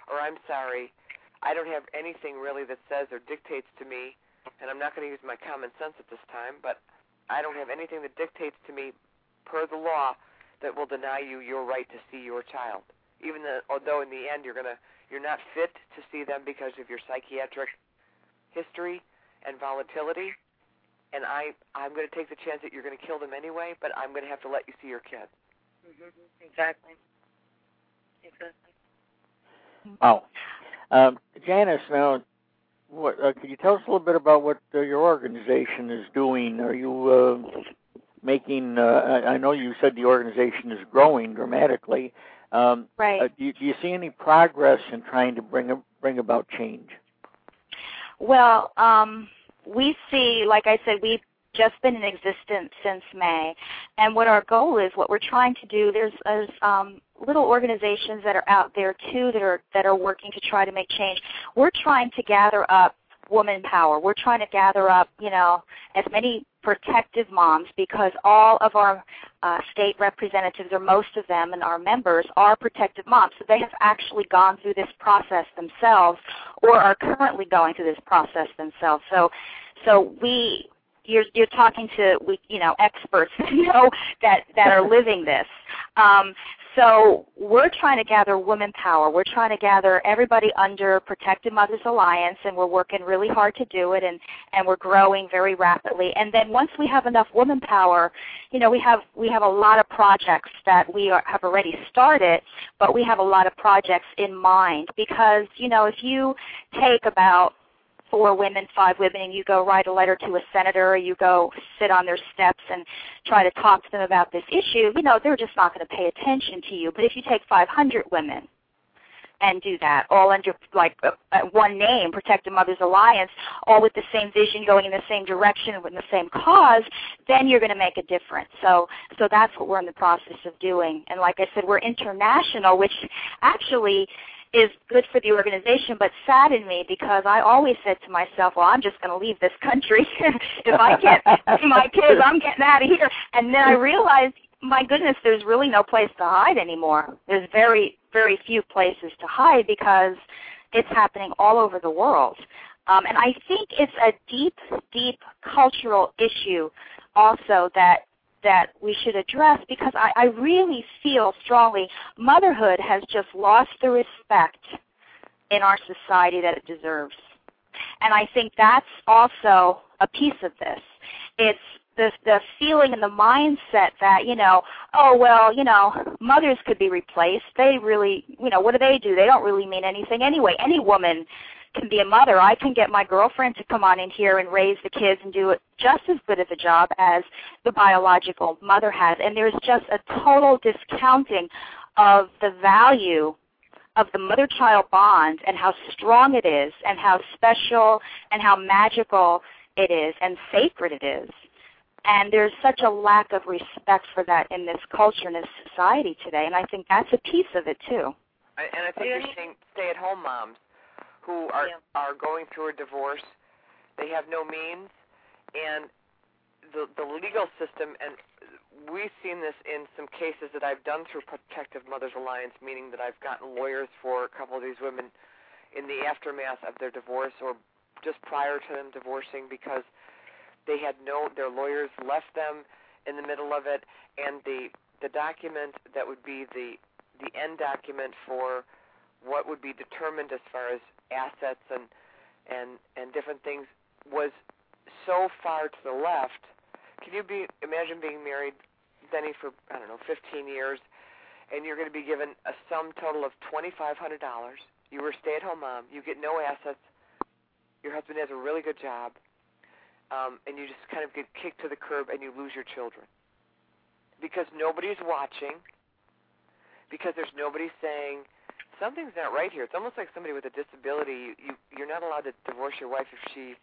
or I'm sorry, I don't have anything really that says or dictates to me, and I'm not going to use my common sense at this time, but I don't have anything that dictates to me per the law that will deny you your right to see your child. Even the, although in the end you're gonna you're not fit to see them because of your psychiatric history and volatility, and I I'm going to take the chance that you're going to kill them anyway, but I'm going to have to let you see your kid. Mm-hmm. Exactly. Exactly. Wow. Um, Janice, now, what, uh, could you tell us a little bit about what uh, your organization is doing? Are you uh, making, uh, I know you said the organization is growing dramatically. Um, right. Uh, do, you, do you see any progress in trying to bring, a, bring about change? Well, um, we see, like I said, we've just been in existence since May. And what our goal is, what we're trying to do, there's, there's um, little organizations that are out there, too, that are, that are working to try to make change. We're trying to gather up woman power. We're trying to gather up, you know, as many protective moms, because all of our uh, state representatives, or most of them, and our members are protective moms. So they have actually gone through this process themselves, or are currently going through this process themselves. So, so we, you're, you're talking to, we, you know, experts you know that that are living this. Um, So we're trying to gather women power. We're trying to gather everybody under Protected Mothers Alliance, and we're working really hard to do it, and, and we're growing very rapidly. And then once we have enough women power, you know, we have we have a lot of projects that we are, have already started, but we have a lot of projects in mind, because, you know, if you take about four women, five women, and you go write a letter to a senator, or you go sit on their steps and try to talk to them about this issue, you know, they're just not going to pay attention to you. But if you take five hundred women and do that, all under like uh, one name, Protected Mothers Alliance, all with the same vision, going in the same direction, with the same cause, then you're going to make a difference. So, so that's what we're in the process of doing. And like I said, we're international, which actually is good for the organization, but saddened me, because I always said to myself, well, I'm just going to leave this country. If I can't see my kids, I'm getting out of here. And then I realized, my goodness, there's really no place to hide anymore. There's very, very few places to hide, because it's happening all over the world. Um, and I think it's a deep, deep cultural issue also that that we should address, because I, I really feel strongly motherhood has just lost the respect in our society that it deserves. And I think that's also a piece of this. It's the, the feeling and the mindset that, you know, oh, well, you know, mothers could be replaced. They really, you know, what do they do? They don't really mean anything anyway. Any woman can be a mother. I can get my girlfriend to come on in here and raise the kids and do it just as good of a job as the biological mother has. And there's just a total discounting of the value of the mother-child bond, and how strong it is, and how special and how magical it is, and sacred it is. And there's such a lack of respect for that in this culture, in this society today, and I think that's a piece of it too. And I think you're seeing stay-at-home moms who are, yeah. are going through a divorce. They have no means, and the the legal system, and we've seen this in some cases that I've done through Protective Mothers Alliance, meaning that I've gotten lawyers for a couple of these women in the aftermath of their divorce, or just prior to them divorcing, because they had no, their lawyers left them in the middle of it, and the the document that would be the the end document for what would be determined as far as assets and and and different things was so far to the left. Can you be imagine being married, Denny, for I don't know fifteen years, and you're going to be given a sum total of twenty-five hundred dollars. You were a stay-at-home mom. You get no assets. Your husband has a really good job, um, and you just kind of get kicked to the curb, and you lose your children because nobody's watching. Because there's nobody saying, something's not right here. It's almost like somebody with a disability. You, you're not allowed to divorce your wife if she,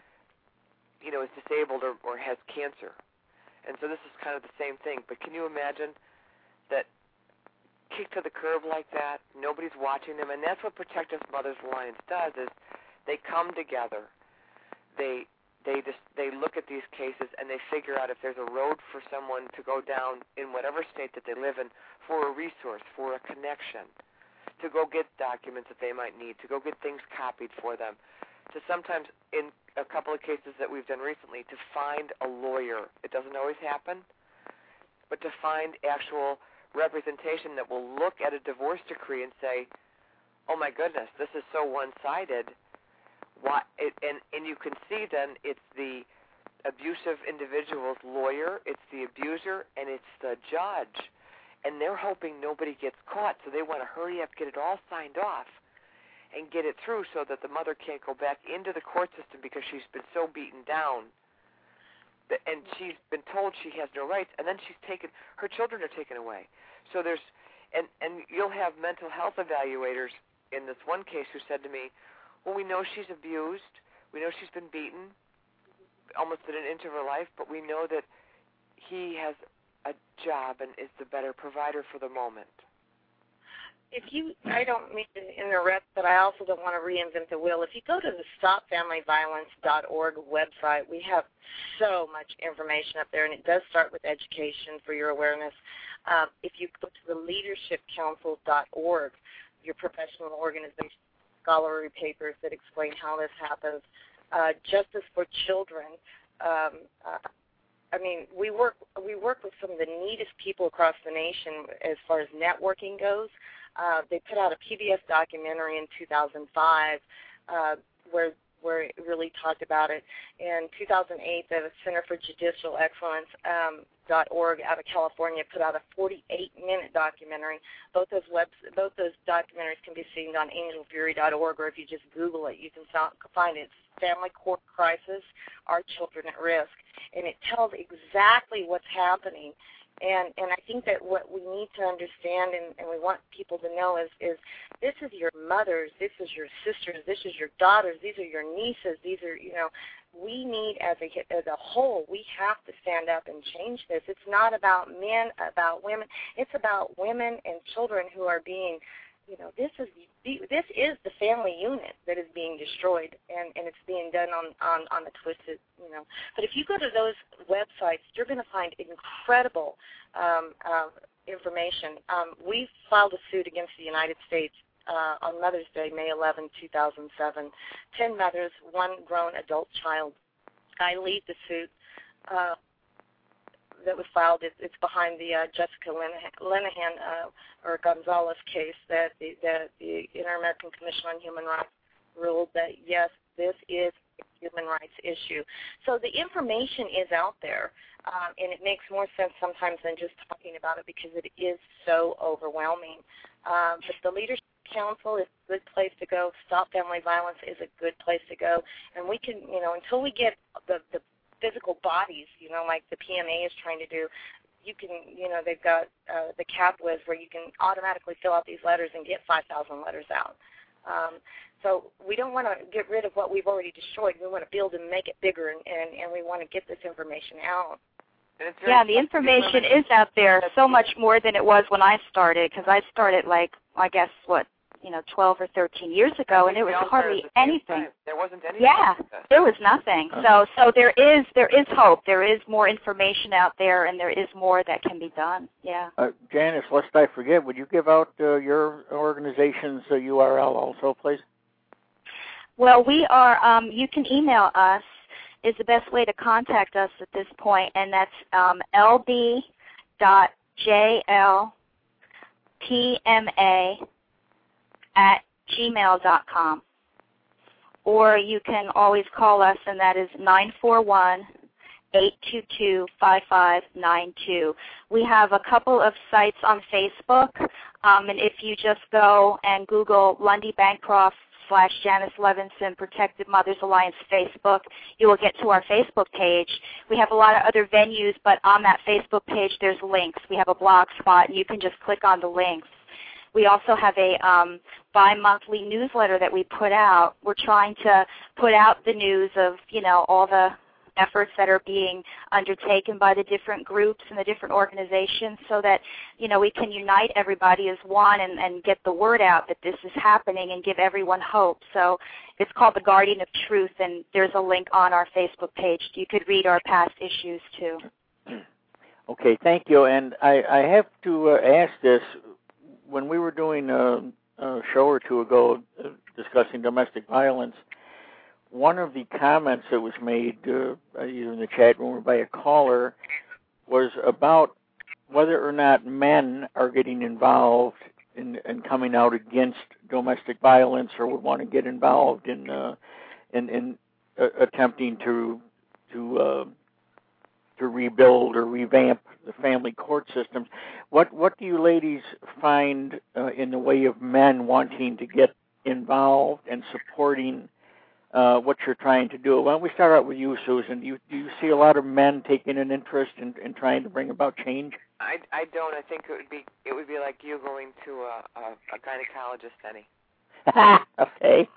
you know, is disabled or, or has cancer. And so this is kind of the same thing. But can you imagine that kicked to the curb like that? Nobody's watching them. And that's what Protective Mothers Alliance does, is they come together. They they just they look at these cases and they figure out if there's a road for someone to go down in whatever state that they live in, for a resource, for a connection, to go get documents that they might need, to go get things copied for them, to sometimes, in a couple of cases that we've done recently, to find a lawyer. It doesn't always happen, but to find actual representation that will look at a divorce decree and say, oh my goodness, this is so one-sided. Why? It, and, and you can see then it's the abusive individual's lawyer, it's the abuser, and it's the judge. And they're hoping nobody gets caught, so they want to hurry up, get it all signed off, and get it through so that the mother can't go back into the court system because she's been so beaten down. And she's been told she has no rights, and then she's taken, her children are taken away. So there's, and, and you'll have mental health evaluators in this one case who said to me, well, we know she's abused, we know she's been beaten almost at an inch of her life, but we know that he has a job and is the better provider for the moment. If you, I don't mean to interrupt, but I also don't want to reinvent the wheel. If you go to the stop family violence dot org website, we have so much information up there, and it does start with education for your awareness. Um, if you go to the leadership council dot org, your professional organization, scholarly papers that explain how this happens, uh, Justice for Children. Um, uh, I mean, we work we work with some of the neatest people across the nation as far as networking goes. Uh, they put out a P B S documentary in two thousand five uh, where where it really talked about it. In two thousand eight, the Center for Judicial Excellence um, dot org out of California put out a forty-eight minute documentary. Both those webs, both those documentaries can be seen on angel fury dot org, or if you just Google it, you can find it. Family Court Crisis: Our Children at Risk, and it tells exactly what's happening. And and I think that what we need to understand and, and we want people to know is, is this is your mothers, this is your sisters, this is your daughters, these are your nieces, these are, you know, we need as a, as a whole, we have to stand up and change this. It's not about men, about women. It's about women and children who are being, you know, this is this is the family unit that is being destroyed, and, and it's being done on, on, on the twisted, you know. But if you go to those websites, you're going to find incredible um, uh, information. Um, we filed a suit against the United States uh, on Mother's Day, May eleventh, two thousand seven. Ten mothers, one grown adult child. I lead the suit. Uh, that was filed, it, it's behind the uh, Jessica Linehan, Linehan uh, or Gonzalez case that the, that the Inter-American Commission on Human Rights ruled that, yes, this is a human rights issue. So the information is out there, um, and it makes more sense sometimes than just talking about it because it is so overwhelming. Um, but the Leadership Council is a good place to go. Stop Family Violence is a good place to go. And we can, you know, until we get the, the physical bodies, you know, like the P M A is trying to do, you can, you know, they've got uh, the CapWiz where you can automatically fill out these letters and get five thousand letters out. Um, so we don't want to get rid of what we've already destroyed. We want to build and make it bigger, and, and, and we want to get this information out. Yeah, the information is out there so much more than it was when I started, because I started like, I guess, what, you know, twelve or thirteen years ago, and it was hardly anything. There wasn't anything. Yeah, there was nothing. So, so there is there is hope. There is more information out there, and there is more that can be done. Yeah. Uh, Janice, lest I forget, would you give out uh, your organization's uh, U R L also, please? Well, we are. Um, you can email us. Is the best way to contact us at this point, and that's um, L B dot J L T M A at gmail dot com. Or you can always call us, and that is nine four one, eight two two, five five nine two. We have a couple of sites on Facebook, um, and if you just go and Google Lundy Bancroft slash Janice Levinson Protected Mothers Alliance Facebook, you will get to our Facebook page. We have a lot of other venues, but on that Facebook page there's links. We have a blog spot, and you can just click on the links. We also have a um, bi-monthly newsletter that we put out. We're trying to put out the news of, you know, all the efforts that are being undertaken by the different groups and the different organizations so that, you know, we can unite everybody as one and, and get the word out that this is happening and give everyone hope. So it's called The Guardian of Truth, and there's a link on our Facebook page. You could read our past issues, too. Okay, thank you. And I, I have to uh, ask this. When we were doing uh, a show or two ago uh, discussing domestic violence, one of the comments that was made uh, either in the chat room or by a caller was about whether or not men are getting involved in, in coming out against domestic violence or would want to get involved in uh, in, in uh, attempting to to uh, to rebuild or revamp the family court systems. What what do you ladies find uh, in the way of men wanting to get involved and supporting uh, what you're trying to do? Why don't we start out with you, Susan? Do you, do you see a lot of men taking an interest in, in trying to bring about change? I, I don't. I think it would be it would be like you going to a, a, a gynecologist, Denny. Okay.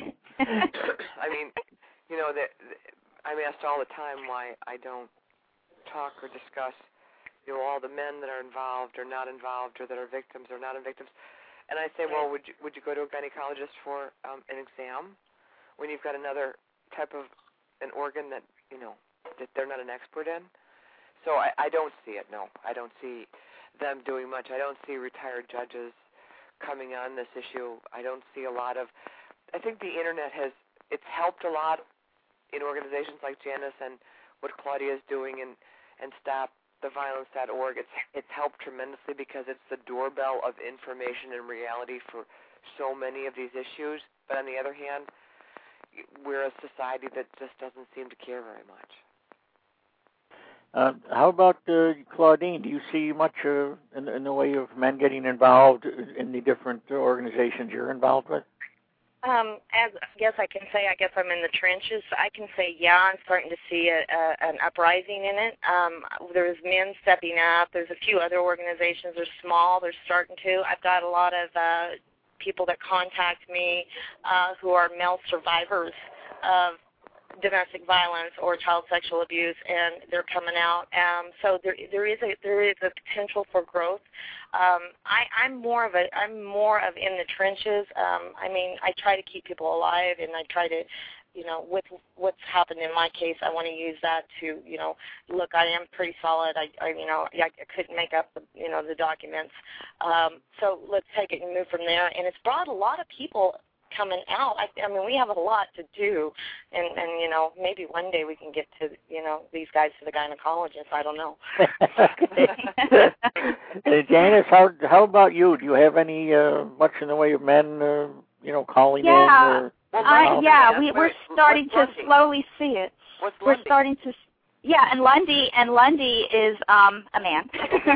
I mean, you know, the, the, I'm asked all the time why I don't talk or discuss, you know, all the men that are involved or not involved or that are victims or not victims. And I say, well, would you would you go to a gynecologist for um, an exam when you've got another type of an organ that, you know, that they're not an expert in? So I, I don't see it, no. I don't see them doing much. I don't see retired judges coming on this issue. I don't see a lot of, I think the Internet has, it's helped a lot in organizations like Janice and what Claudia is doing and, and stop the violence dot org. It's, it's helped tremendously because it's the doorbell of information and reality for so many of these issues. But on the other hand, we're a society that just doesn't seem to care very much. Uh, how about uh, Claudine? Do you see much uh, in, in the way of men getting involved in the different organizations you're involved with? Um, as I guess I can say, I guess I'm in the trenches. I can say, yeah, I'm starting to see a, a, an uprising in it. Um, there's men stepping up. There's a few other organizations. They're small. They're starting to. I've got a lot of uh, people that contact me uh, who are male survivors of domestic violence or child sexual abuse, and they're coming out. Um, so there, there is a there is a potential for growth. Um, I, I'm more of a I'm more of in the trenches. Um, I mean, I try to keep people alive, and I try to, you know, with what's happened in my case, I want to use that to, you know, look, I am pretty solid. I, I you know, I, I couldn't make up the, you know, the documents. Um, so let's take it and move from there. And it's brought a lot of people coming out. I, I mean, we have a lot to do, and, and, you know, maybe one day we can get to, you know, these guys to the gynecologist. I don't know. uh, Janice, how how about you? Do you have any, uh, much in the way of men, uh, you know, calling yeah. in? Or, uh, yeah, we, we're starting to slowly see it. What's we're starting to Yeah, and Lundy and Lundy is um a man.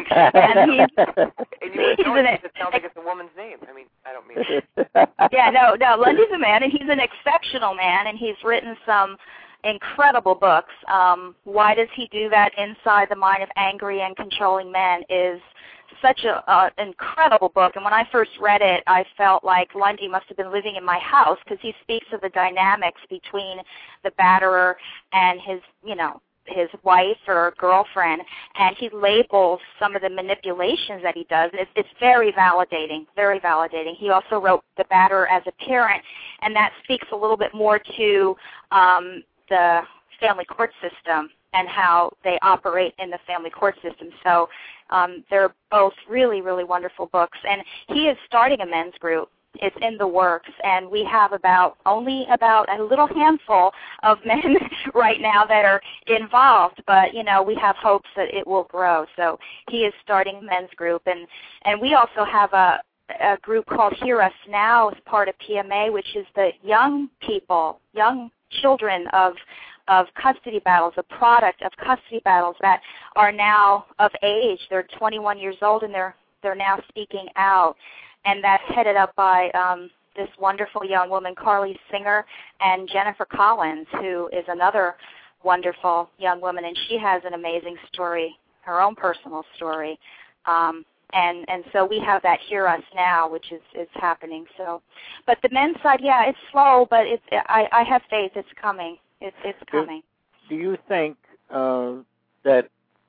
and he's, and you he's an, an, it sounds like it's a woman's name. I mean, I don't mean it. Yeah, no, no, Lundy's a man, and he's an exceptional man, and he's written some incredible books. Um, Why Does He Do That? Inside the Mind of Angry and Controlling Men is such an uh, incredible book, and when I first read it, I felt like Lundy must have been living in my house because he speaks of the dynamics between the batterer and his, you know, his wife or girlfriend, and he labels some of the manipulations that he does. It's, it's very validating, very validating. He also wrote The Batterer as a Parent, and that speaks a little bit more to um, the family court system and how they operate in the family court system. So um, they're both really, really wonderful books. And he is starting a men's group. It's in the works, and we have about only about a little handful of men right now that are involved, but, you know, we have hopes that it will grow. So he is starting a men's group, and, and we also have a, a group called Hear Us Now as part of P M A, which is the young people, young children of of custody battles, a product of custody battles that are now of age. They're twenty-one years old, and they're they're now speaking out. And that's headed up by um, this wonderful young woman, Carly Singer, and Jennifer Collins, who is another wonderful young woman, and she has an amazing story, her own personal story. Um, and and so we have that Hear Us Now, which is, is happening. So, but the men's side, yeah, it's slow, but it's I, I have faith it's coming. It's it's coming. Do, do you think uh, that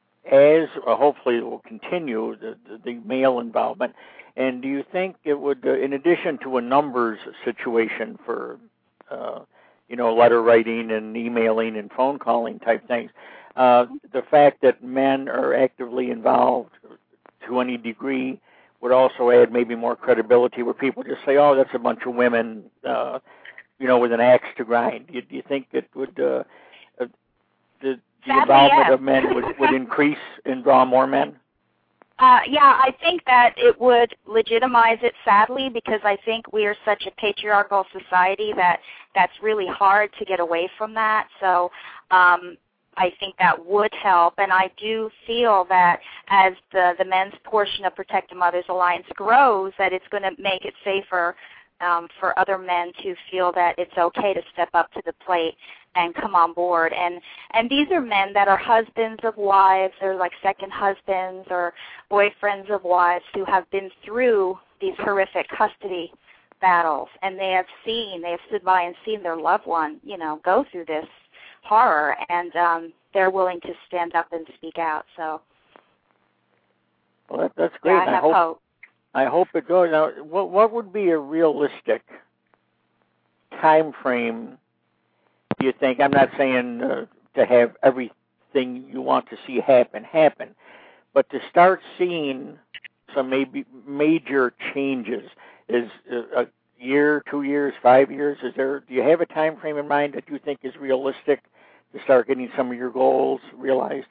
as uh, hopefully it will continue the, the, the male involvement? And do you think it would, uh, in addition to a numbers situation for, uh, you know, letter writing and emailing and phone calling type things, uh, the fact that men are actively involved to any degree would also add maybe more credibility, where people just say, "Oh, that's a bunch of women, uh, you know, with an axe to grind." Do you, do you think it would uh, uh, the, the Sadly, involvement yes. of men would, would increase and draw more men? Uh, yeah, I think that it would legitimize it, sadly, because I think we are such a patriarchal society that that's really hard to get away from that. So um, I think that would help, and I do feel that as the, the men's portion of Protect the Mothers Alliance grows, that it's going to make it safer um, for other men to feel that it's okay to step up to the plate and come on board. And and these are men that are husbands of wives, or like second husbands or boyfriends of wives who have been through these horrific custody battles, and they have seen, they have stood by and seen their loved one, you know, go through this horror, and um, they're willing to stand up and speak out. So, well, that, that's great. Yeah, I have I hope, hope. I hope it goes. Now, what what would be a realistic time frame? Do you think? I'm not saying uh, to have everything you want to see happen happen, but to start seeing some maybe major changes. Is a year, two years, five years? Is there? Do you have a time frame in mind that you think is realistic to start getting some of your goals realized?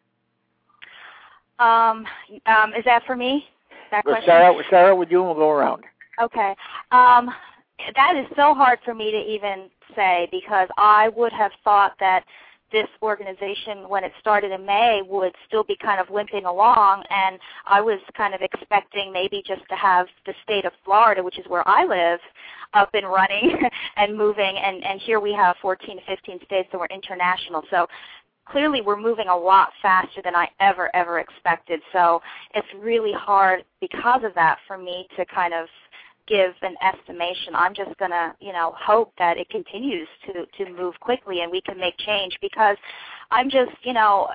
Um, um, is that for me? That We'll question? start out, we'll start out with you, and we'll go around. Okay. Um, that is so hard for me to even say, because I would have thought that this organization, when it started in May, would still be kind of limping along, and I was kind of expecting maybe just to have the state of Florida, which is where I live, up and running and moving, and, and here we have fourteen, fifteen states that were international. So clearly we're moving a lot faster than I ever, ever expected. So it's really hard because of that for me to kind of give an estimation. I'm just going to, you know, hope that it continues to, to move quickly and we can make change, because I'm just, you know,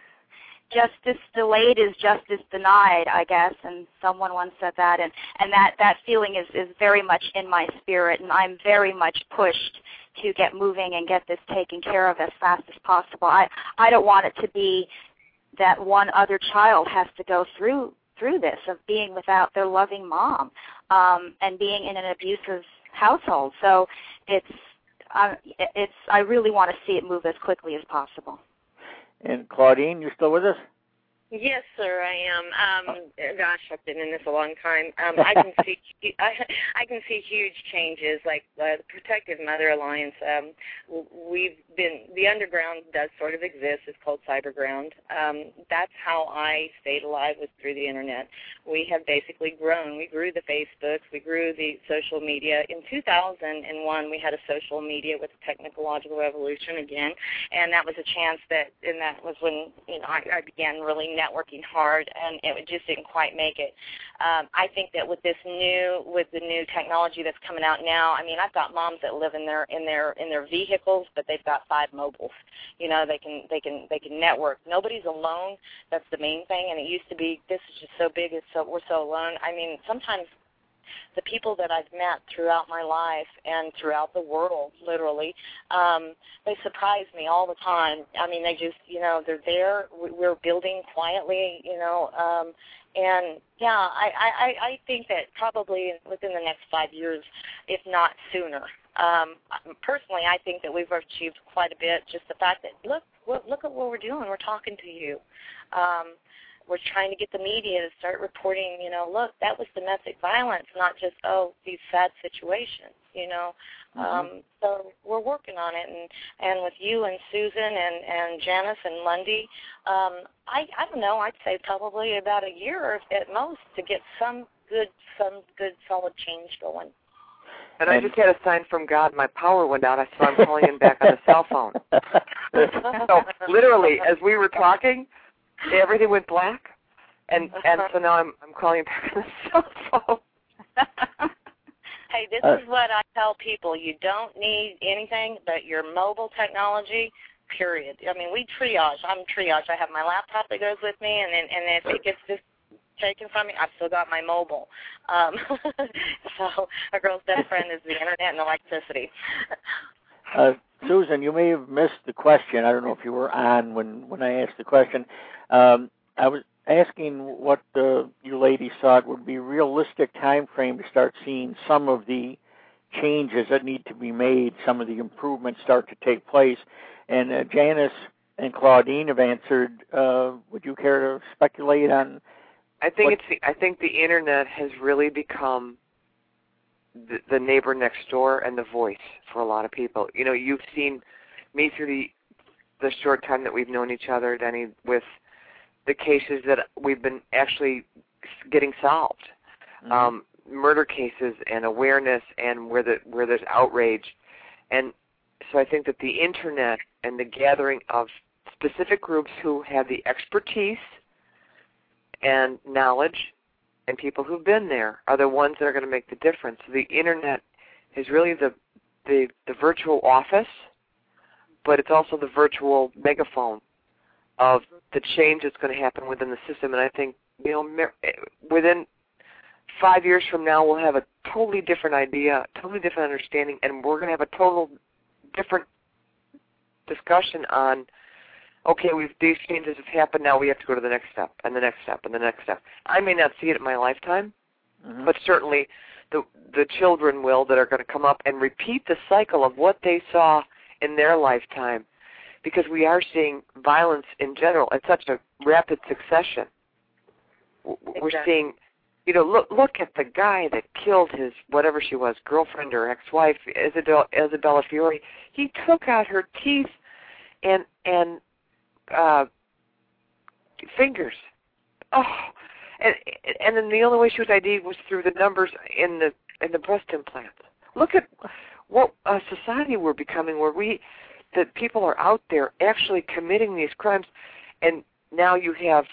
justice delayed is justice denied, I guess, and someone once said that, and, and that, that feeling is, is very much in my spirit, and I'm very much pushed to get moving and get this taken care of as fast as possible. I, I don't want it to be that one other child has to go through through this, of being without their loving mom, um, and being in an abusive household. So it's, uh, it's, I really want to see it move as quickly as possible. And Claudine, you still with us? Yes, sir, I am. Um, gosh, I've been in this a long time. Um, I can see, I, I can see huge changes. Like uh, the Protective Mother Alliance, um, we've been. The underground does sort of exist. It's called Cyberground. Um, that's how I stayed alive, was through the internet. We have basically grown. We grew the Facebooks. We grew the social media. In two thousand one, we had a social media with the Technological Revolution again, and that was a chance that, and that was when you know I, I began really networking hard, and it just didn't quite make it. Um, I think that with this new, with the new technology that's coming out now, I mean, I've got moms that live in their in their in their vehicles, but they've got five mobiles. You know, they can they can they can network. Nobody's alone. That's the main thing. And it used to be, this is just so big, it's so we're so alone. I mean, sometimes the people that I've met throughout my life and throughout the world, literally, um, they surprise me all the time. I mean, they just, you know, they're there. We're building quietly, you know, um, and, yeah, I, I, I think that probably within the next five years, if not sooner. Um, personally, I think that we've achieved quite a bit. Just the fact that, look, look at what we're doing. We're talking to you. Um, We're trying to get the media to start reporting, you know, look, that was domestic violence, not just, oh, these sad situations, you know. Mm-hmm. Um, so we're working on it. And, and with you and Susan and, and Janice and Lundy, um, I, I don't know, I'd say probably about a year at most to get some good, some good solid change going. And I just had a sign from God. My power went out, so I'm calling him back on the cell phone. So literally, as we were talking, everything went black, and and so now I'm I'm calling back on the cell phone. Hey, this uh, is what I tell people: you don't need anything but your mobile technology. Period. I mean, we triage. I'm triage. I have my laptop that goes with me, and then and if it gets just taken from me, I've still got my mobile. Um, so a girl's best friend is the internet and electricity. Uh, Susan, you may have missed the question. I don't know if you were on when, when I asked the question. Um, I was asking what uh, you ladies thought would be a realistic time frame to start seeing some of the changes that need to be made, some of the improvements start to take place. And uh, Janice and Claudine have answered. Uh, would you care to speculate on? I think what... it's. The, I think the internet has really become the, the neighbor next door and the voice for a lot of people. You know, you've seen me through the the short time that we've known each other, Denny, with the cases that we've been actually getting solved, mm-hmm. um, murder cases and awareness, and where the where there's outrage, and so I think that the internet and the gathering of specific groups who have the expertise and knowledge and people who've been there are the ones that are going to make the difference. The internet is really the the, the virtual office, but it's also the virtual megaphone of the change that's going to happen within the system. And I think, you know, within five years from now, we'll have a totally different idea, totally different understanding, and we're going to have a total different discussion on, okay, we've, these changes have happened, now we have to go to the next step, and the next step, and the next step. I may not see it in my lifetime, mm-hmm. but certainly the the children will that are going to come up and repeat the cycle of what they saw in their lifetime, because we are seeing violence in general at such a rapid succession. We're exactly. seeing, you know, look look at the guy that killed his, whatever she was, girlfriend or ex-wife, Isabella, Isabella Fiore. He took out her teeth and and uh, fingers. Oh, and and then the only way she was I D'd was through the numbers in the in the breast implants. Look at what a society we're becoming, where we that people are out there actually committing these crimes, and now you have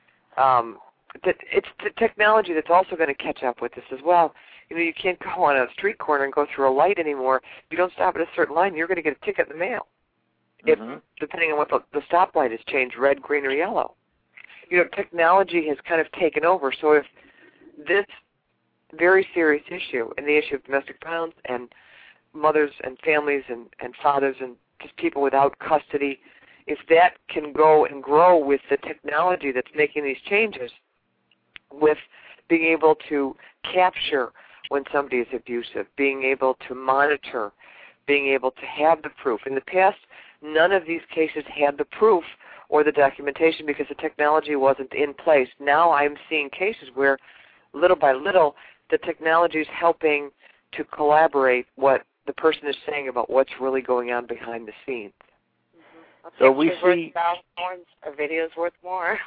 um, that it's the technology that's also going to catch up with this as well. You know, you can't go on a street corner and go through a light anymore. If you don't stop at a certain line, you're going to get a ticket in the mail. Mm-hmm. If depending on what the, the stoplight has changed, red, green, or yellow. You know, technology has kind of taken over. So if this very serious issue, and the issue of domestic violence and mothers and families and, and fathers and just people without custody, if that can go and grow with the technology that's making these changes, with being able to capture when somebody is abusive, being able to monitor, being able to have the proof. In the past, none of these cases had the proof or the documentation because the technology wasn't in place. Now I'm seeing cases where, little by little, the technology is helping to collaborate what the person is saying about what's really going on behind the scenes. Mm-hmm. So we see a video's worth more.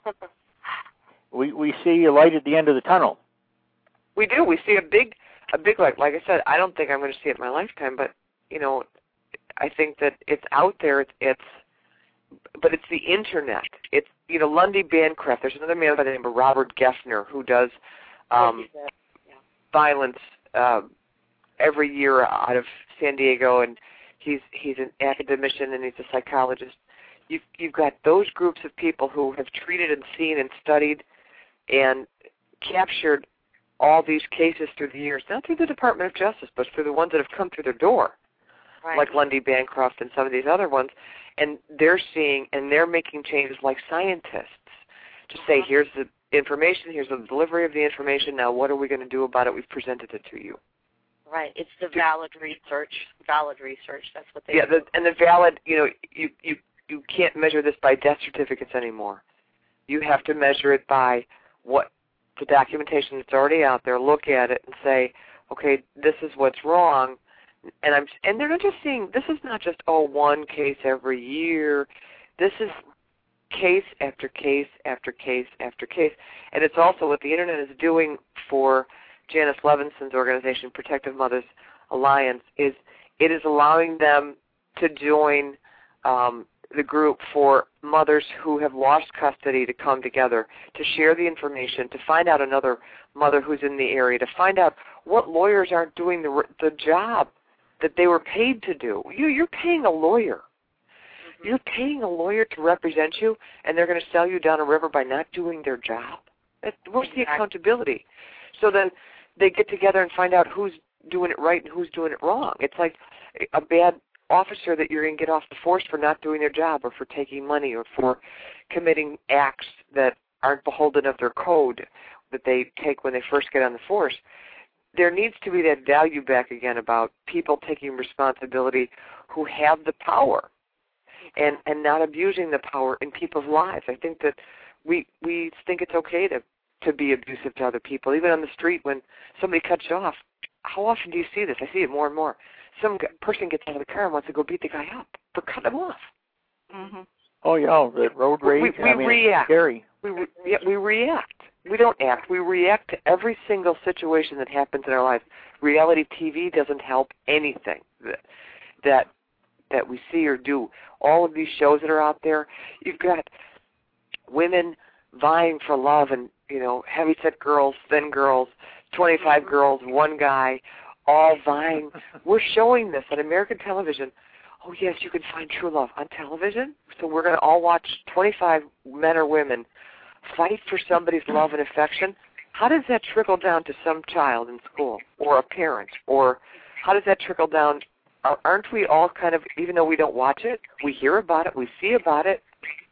we we see a light at the end of the tunnel. We do. We see a big a big light. Like I said, I don't think I'm going to see it in my lifetime, but you know, I think that it's out there. It's, it's but it's the internet. It's you know Lundy Bancroft. There's another man by the name of Robert Geffner who does um, yeah. violence. Uh, every year out of San Diego, and he's he's an academician and he's a psychologist. You've, you've got those groups of people who have treated and seen and studied and captured all these cases through the years, not through the Department of Justice, but through the ones that have come through their door, right. like Lundy Bancroft and some of these other ones, and they're seeing and they're making changes like scientists to say, here's the information, here's the delivery of the information, now what are we going to do about it? We've presented it to you. Right, it's the valid research. Valid research. That's what they. Yeah, do. the, and the valid. You know, you you you can't measure this by death certificates anymore. You have to measure it by what the documentation that's already out there. Look at it and say, okay, this is what's wrong. And I'm and they're not just seeing. This is not just oh one case every year. This is case after case after case after case, and it's also what the internet is doing for Janice Levinson's organization, Protective Mothers Alliance, is it is allowing them to join um, the group for mothers who have lost custody to come together, to share the information, to find out another mother who's in the area, to find out what lawyers aren't doing the the job that they were paid to do. You, you're paying a lawyer. Mm-hmm. You're paying a lawyer to represent you, and they're going to sell you down a river by not doing their job? That, where's the accountability? So then they get together and find out who's doing it right and who's doing it wrong. It's like a bad officer that you're going to get off the force for not doing their job or for taking money or for committing acts that aren't beholden of their code that they take when they first get on the force. There needs to be that value back again about people taking responsibility who have the power and, and not abusing the power in people's lives. I think that we we think it's okay to, to be abusive to other people. Even on the street when somebody cuts you off, how often do you see this? I see it more and more. Some person gets out of the car and wants to go beat the guy up for cutting him off. Mm-hmm. Oh, yeah, the road rage, we, we I mean, react. It's scary. We, re- yeah, we react. We don't act. We react to every single situation that happens in our lives. Reality T V doesn't help anything that that, that we see or do. All of these shows that are out there, you've got women vying for love and, you know, heavy-set girls, thin girls, twenty-five girls, one guy, all vying. We're showing this on American television. Oh, yes, you can find true love on television. So we're going to all watch twenty-five men or women fight for somebody's love and affection. How does that trickle down to some child in school or a parent? Or how does that trickle down? Aren't we all kind of, even though we don't watch it, we hear about it, we see about it.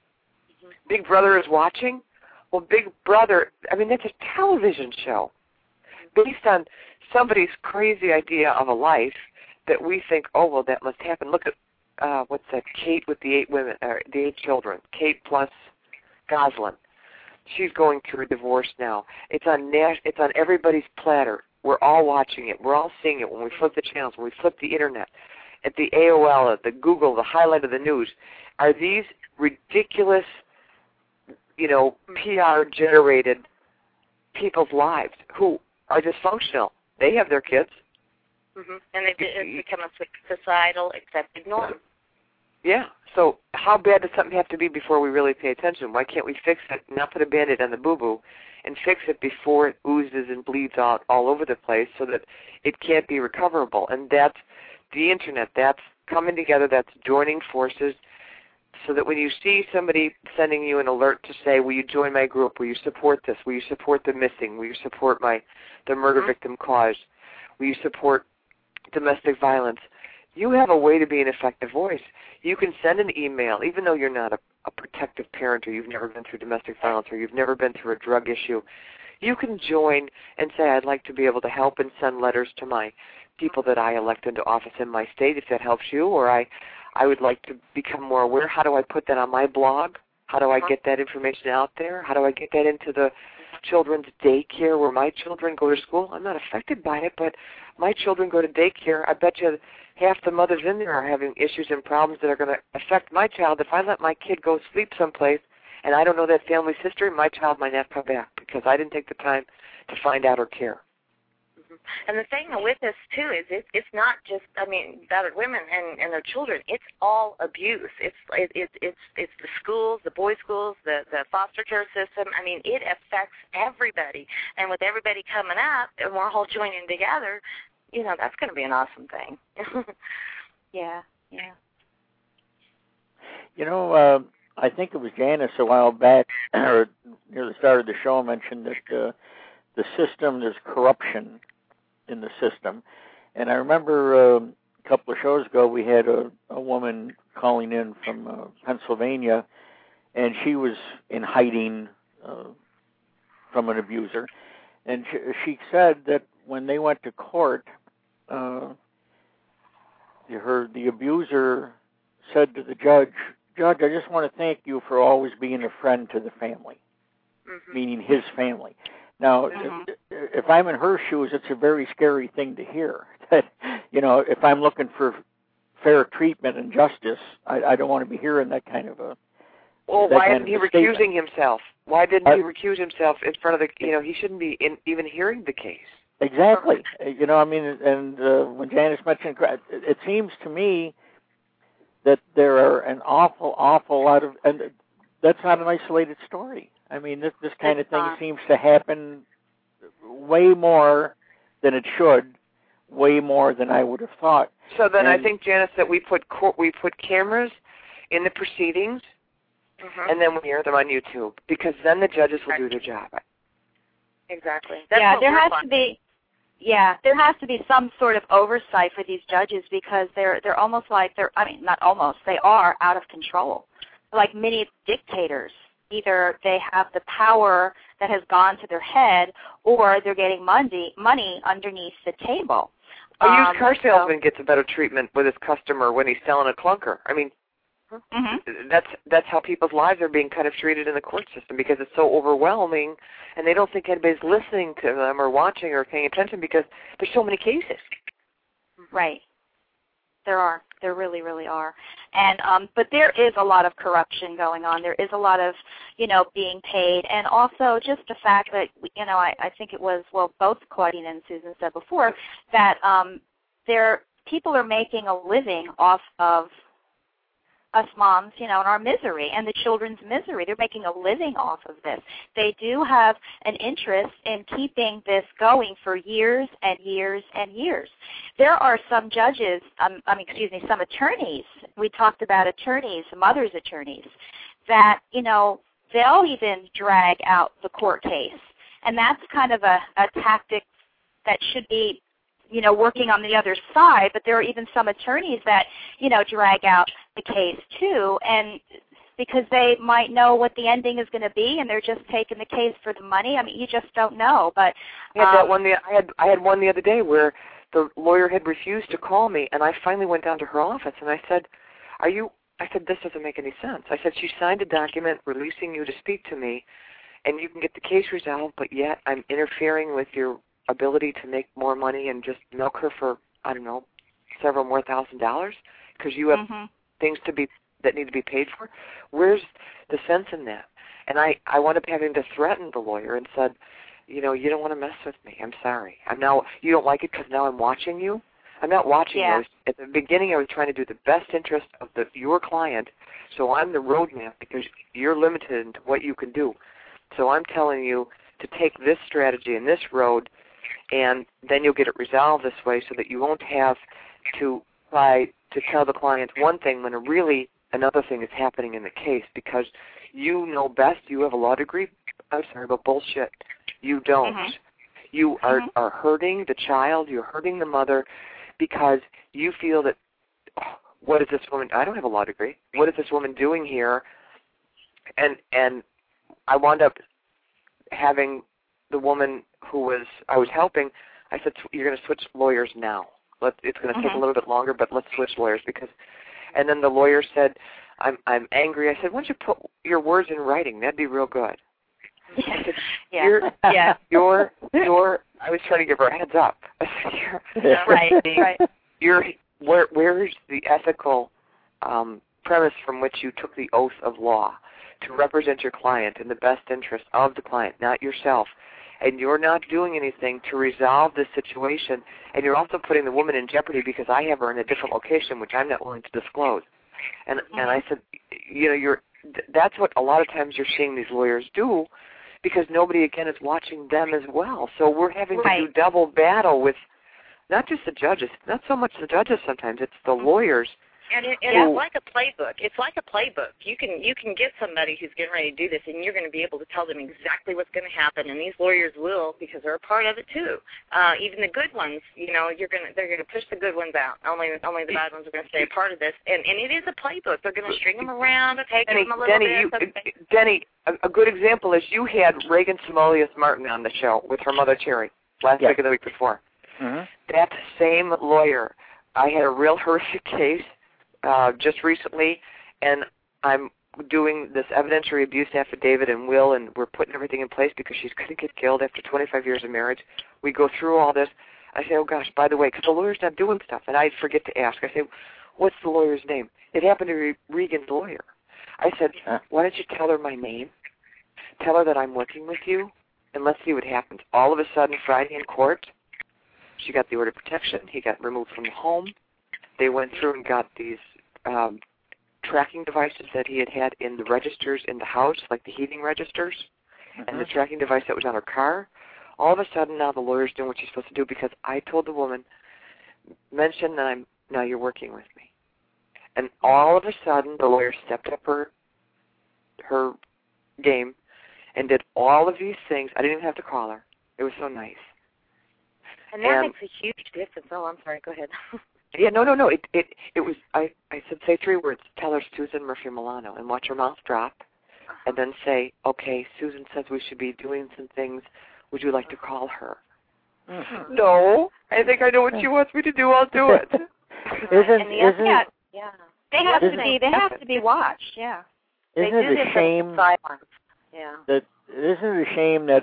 Big Brother is watching. Well, Big Brother, I mean, that's a television show based on somebody's crazy idea of a life that we think, oh, well, that must happen. Look at, uh, what's that, Kate with the eight women, uh, the eight children, Kate plus Goslin. She's going through a divorce now. It's on Nash, it's on everybody's platter. We're all watching it. We're all seeing it when we flip the channels, when we flip the Internet, at the A O L, at the Google, the highlight of the news. Are these ridiculous, you know, P R-generated people's lives who are dysfunctional? They have their kids. Mm-hmm. And it, it's become a societal accepted norm. Yeah. So how bad does something have to be before we really pay attention? Why can't we fix it, not put a Band-Aid on the boo-boo, and fix it before it oozes and bleeds out all over the place so that it can't be recoverable? And that's the Internet. That's coming together. That's joining forces so that when you see somebody sending you an alert to say, will you join my group? Will you support this? Will you support the missing? Will you support my the murder mm-hmm. victim cause? Will you support domestic violence? You have a way to be an effective voice. You can send an email, even though you're not a, a protective parent or you've never been through domestic violence or you've never been through a drug issue. You can join and say, I'd like to be able to help and send letters to my people that I elect into office in my state, if that helps you, or I, I would like to become more aware. How do I put that on my blog? How do I get that information out there? How do I get that into the children's daycare where my children go to school? I'm not affected by it, but my children go to daycare. I bet you half the mothers in there are having issues and problems that are going to affect my child. If I let my kid go sleep someplace and I don't know that family's history, my child might not come back because I didn't take the time to find out or care. And the thing with this, too, is it, it's not just, I mean, battered women and, and their children. It's all abuse. It's it, it, it's it's the schools, the boys' schools, the, the foster care system. I mean, it affects everybody. And with everybody coming up and we're all joining together, you know, that's going to be an awesome thing. yeah, yeah. You know, uh, I think it was Janice a while back, or near the start of the show, mentioned that uh, the system, there's corruption in the system. And I remember uh, a couple of shows ago we had a, a woman calling in from uh, Pennsylvania, and she was in hiding uh, from an abuser. And she, she said that when they went to court, uh, her the abuser said to the judge, Judge, I just want to thank you for always being a friend to the family, mm-hmm. meaning his family. Now, mm-hmm. if, if I'm in her shoes, it's a very scary thing to hear. That, you know, if I'm looking for fair treatment and justice, I, I don't want to be hearing that kind of a. Well, why isn't he recusing himself? Why didn't uh, he recuse himself in front of the? You know, he shouldn't be in, even hearing the case. Exactly. You know, I mean, and uh, when Janice mentioned, it seems to me that there are an awful, awful lot of, and that's not an isolated story. I mean, this this kind of thing seems to happen way more than it should, way more than I would have thought. So then, and I think, Janice, that we put we put cameras in the proceedings, mm-hmm. and then we air them on YouTube, because then the judges will do their job. Exactly. That's yeah, there has fun. to be. Yeah, there has to be some sort of oversight for these judges because they're they're almost like they're. I mean, not almost. They are out of control, like mini dictators. either they have the power that has gone to their head, or they're getting money money underneath the table. A used um, car salesman so, gets a better treatment with his customer when he's selling a clunker. I mean, mm-hmm. that's that's how people's lives are being kind of treated in the court system, because it's so overwhelming, and they don't think anybody's listening to them or watching or paying attention because there's so many cases. Right. There are. There really, really are. And um, but there is a lot of corruption going on. There is a lot of, you know, being paid, and also just the fact that, you know, I, I think it was, well, both Claudine and Susan said before that um, there people are making a living off of us moms, you know, and our misery and the children's misery. They're making a living off of this. They do have an interest in keeping this going for years and years and years. There are some judges, um, I mean, excuse me, some attorneys. We talked about attorneys, mother's attorneys, that, you know, they'll even drag out the court case. And that's kind of a, a tactic that should be, you know, working on the other side, but there are even some attorneys that, you know, drag out the case too, and because they might know what the ending is going to be, and they're just taking the case for the money. I mean, you just don't know. But I had that um, one. The, I had I had one the other day where the lawyer had refused to call me, and I finally went down to her office and I said, "Are you?" I said, "This doesn't make any sense." I said, "She signed a document releasing you to speak to me, and you can get the case resolved, but yet I'm interfering with your ability to make more money and just milk her for, I don't know, several more thousand dollars because you have mm-hmm. things to be that need to be paid for." Where's the sense in that? And I, I wound up having to threaten the lawyer and said, you know, you don't want to mess with me. I'm sorry. I'm now, you don't like it because now I'm watching you? I'm not watching yeah. you. At the beginning, I was trying to do the best interest of the, your client, so I'm the roadmap because you're limited into what you can do. So I'm telling you to take this strategy and this road, and then you'll get it resolved this way so that you won't have to try to tell the client one thing when really another thing is happening in the case, because you know best. You have a law degree. I'm sorry, but bullshit. You don't. Mm-hmm. You are, mm-hmm. are hurting the child. You're hurting the mother because you feel that, oh, what is this woman, I don't have a law degree. What is this woman doing here? And, and I wound up having the woman who was I was helping, I said, you're going to switch lawyers now. Let, it's going to mm-hmm. take a little bit longer, but let's switch lawyers. Because, and then the lawyer said, I'm I'm angry. I said, why don't you put your words in writing? That'd be real good. Yeah. I said, yeah. You're, yeah. You're, you're, I was trying to give her a heads up. I said, you're, right, right. You're, where, where's the ethical um, premise from which you took the oath of law to represent your client in the best interest of the client, not yourself? And you're not doing anything to resolve this situation, and you're also putting the woman in jeopardy because I have her in a different location, which I'm not willing to disclose. And mm-hmm. and I said, you know, you're that's what a lot of times you're seeing these lawyers do, because nobody, again, is watching them as well. So we're having right. to do double battle with not just the judges, not so much the judges sometimes, it's the lawyers. And, it, and who, it's like a playbook. It's like a playbook. You can you can get somebody who's getting ready to do this, and you're going to be able to tell them exactly what's going to happen. And these lawyers will, because they're a part of it too. Uh, even the good ones, you know, you're going to they're going to push the good ones out. Only only the bad ones are going to stay a part of this. And and it is a playbook. They're going to string them around, okay, give Denny, them a little Denny, bit. You, Denny, a, a good example is you had Reagan Simolius Martin on the show with her mother Terry last yeah. week or the week before. Mm-hmm. That same lawyer, I had a real horrific case. Uh, just recently, and I'm doing this evidentiary abuse affidavit and will, and we're putting everything in place because she's going to get killed after twenty-five years of marriage. We go through all this. I say, oh, gosh, by the way, because the lawyer's not doing stuff, and I forget to ask. I say, what's the lawyer's name? It happened to be Regan's lawyer. I said, why don't you tell her my name? Tell her that I'm working with you, and let's see what happens. All of a sudden, Friday in court, she got the order of protection. He got removed from the home. They went through and got these um, tracking devices that he had had in the registers in the house, like the heating registers, mm-hmm. and the tracking device that was on her car. All of a sudden, now the lawyer's doing what she's supposed to do because I told the woman, mention that I'm now you're working with me. And all of a sudden, the lawyer stepped up her her game and did all of these things. I didn't even have to call her. It was so nice. And that and, makes a huge difference. Oh, I'm sorry. Go ahead. Yeah, no, no, no. It, it, it was. I, I said say three words. Tell her Susan Murphy Milano, and watch her mouth drop, and then say, okay, Susan says we should be doing some things. Would you like to call her? Mm-hmm. No, I think I know what she wants me to do. I'll do it. isn't and the, isn't yeah, yeah. They have to isn't, be they have to be watched. Yeah. Isn't they it a shame? Silence. Yeah. That isn't it a shame that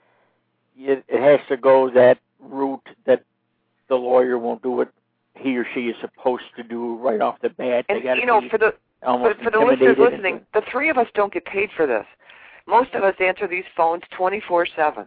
it, it has to go that route that the lawyer won't do what he or she is supposed to do right off the bat. And they you know, be for the almost for, for the listeners listening, into... the three of us don't get paid for this. Most of us answer these phones twenty-four seven.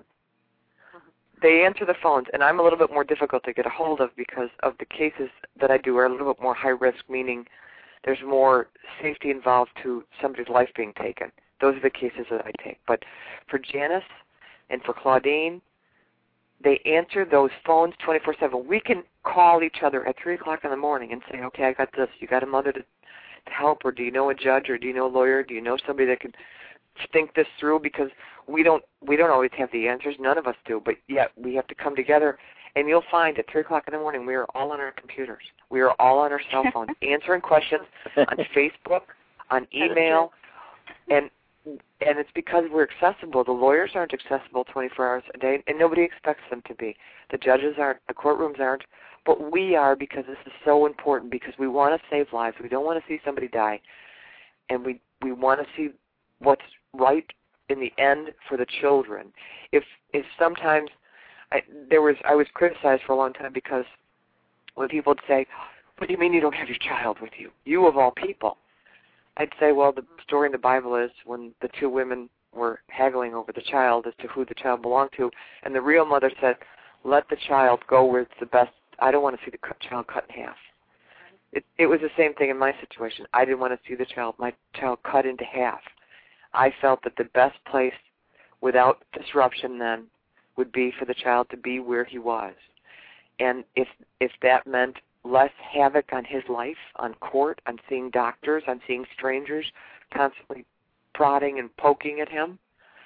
They answer the phones, and I'm a little bit more difficult to get a hold of because of the cases that I do are a little bit more high risk, meaning there's more safety involved to somebody's life being taken. Those are the cases that I take. But for Janice and for Claudine, they answer those phones twenty-four seven. We can call each other at three o'clock in the morning and say, okay, I got this. You got a mother to, to help, or do you know a judge, or do you know a lawyer? Do you know somebody that can think this through? Because we don't we don't always have the answers. None of us do, but yet we have to come together. And you'll find at three o'clock in the morning we are all on our computers. We are all on our cell phones answering questions on Facebook, on email, and and it's because we're accessible. The lawyers aren't accessible twenty-four hours a day, and nobody expects them to be. The judges aren't, the courtrooms aren't, but we are, because this is so important, because we want to save lives. We don't want to see somebody die, and we, we want to see what's right in the end for the children. If if sometimes I, there was, I was criticized for a long time because when people would say, what do you mean you don't have your child with you? You of all people. I'd say, well, the story in the Bible is when the two women were haggling over the child as to who the child belonged to, and the real mother said, let the child go where it's the best. I don't want to see the child cut in half. It, it was the same thing in my situation. I didn't want to see the child, my child cut into half. I felt that the best place without disruption then would be for the child to be where he was. And if if that meant less havoc on his life, on court, on seeing doctors, on seeing strangers constantly prodding and poking at him,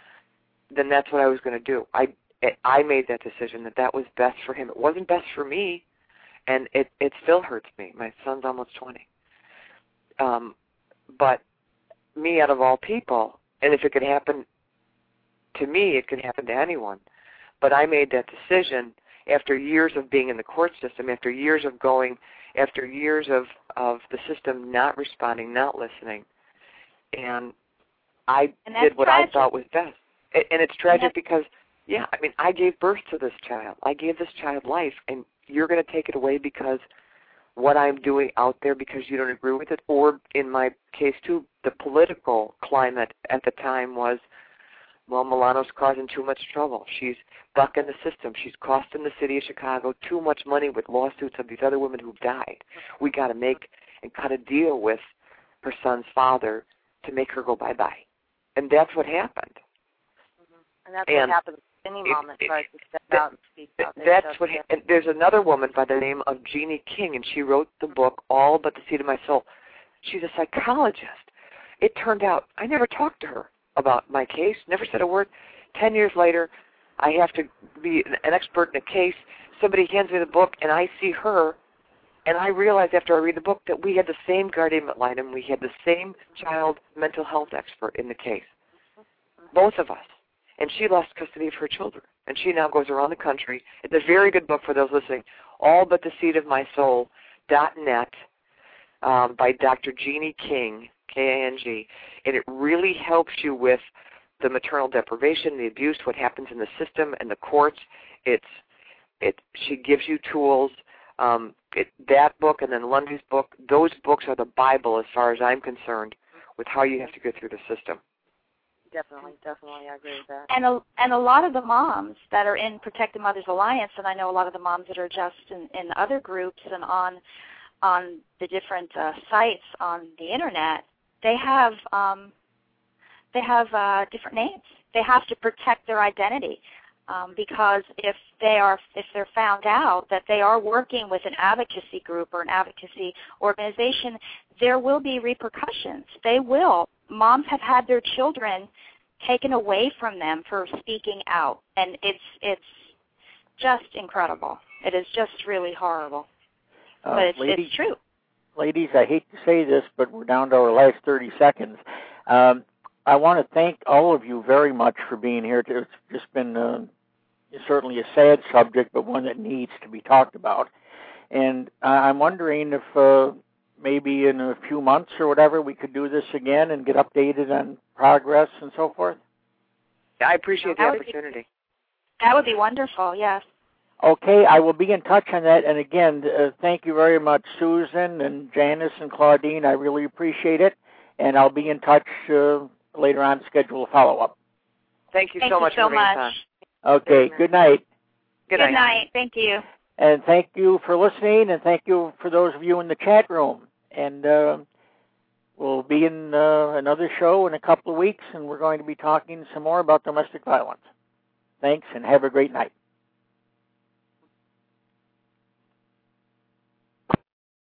then that's what I was going to do. I I made that decision that that was best for him. It wasn't best for me, and it, it still hurts me. My son's almost twenty. Um, but me out of all people, and if it could happen to me, it could happen to anyone. But I made that decision after years of being in the court system, after years of going, after years of, of the system not responding, not listening. And I and did what tragic. I thought was best. And it's tragic because, yeah, I mean, I gave birth to this child. I gave this child life, and you're going to take it away because what I'm doing out there because you don't agree with it, or in my case, too, the political climate at the time was, well, Milano's causing too much trouble. She's bucking the system. She's costing the city of Chicago too much money with lawsuits of these other women who've died. We got to make and cut a deal with her son's father to make her go bye-bye. And that's what happened. Mm-hmm. And that's and what happens when any mom that tries to step that, out and speak out. That's what. Ha- and there's another woman by the name of Jeannie King, and she wrote the book All But the Seed of My Soul. She's a psychologist. It turned out I never talked to her about my case, never said a word. Ten years later, I have to be an expert in a case. Somebody hands me the book, and I see her, and I realize after I read the book that we had the same guardian ad litem. We had the same child mental health expert in the case, both of us. And she lost custody of her children, and she now goes around the country. It's a very good book for those listening, All But the Seed of My Soul dot net um, by Doctor Jeannie King, K A N G, and it really helps you with the maternal deprivation, the abuse, what happens in the system and the courts. It's it. She gives you tools. Um, it, that book and then Lundy's book, those books are the Bible as far as I'm concerned with how you have to go through the system. Definitely, definitely, I agree with that. And a, and a lot of the moms that are in Protected Mothers Alliance, and I know a lot of the moms that are just in, in other groups and on on the different uh, sites on the internet, they have um, they have uh, different names. They have to protect their identity um, because if they are if they're found out that they are working with an advocacy group or an advocacy organization, there will be repercussions. They will. Moms have had their children taken away from them for speaking out, and it's it's just incredible. It is just really horrible, uh, but it's, ladies, it's true. Ladies, I hate to say this, but we're down to our last thirty seconds. Um, I want to thank all of you very much for being here. It's just been uh, certainly a sad subject, but one that needs to be talked about. And uh, I'm wondering if uh, maybe in a few months or whatever we could do this again and get updated on progress and so forth. I appreciate the that would opportunity. Be, that would be wonderful, yes. Okay, I will be in touch on that. And again, uh, thank you very much, Susan and Janice and Claudine. I really appreciate it. And I'll be in touch uh, later on to schedule a follow-up. Thank you thank so you much so for being much. on. Okay, good night. Good, good night. night. Thank you. And thank you for listening, and thank you for those of you in the chat room. And uh, we'll be in uh, another show in a couple of weeks, and we're going to be talking some more about domestic violence. Thanks, and have a great night.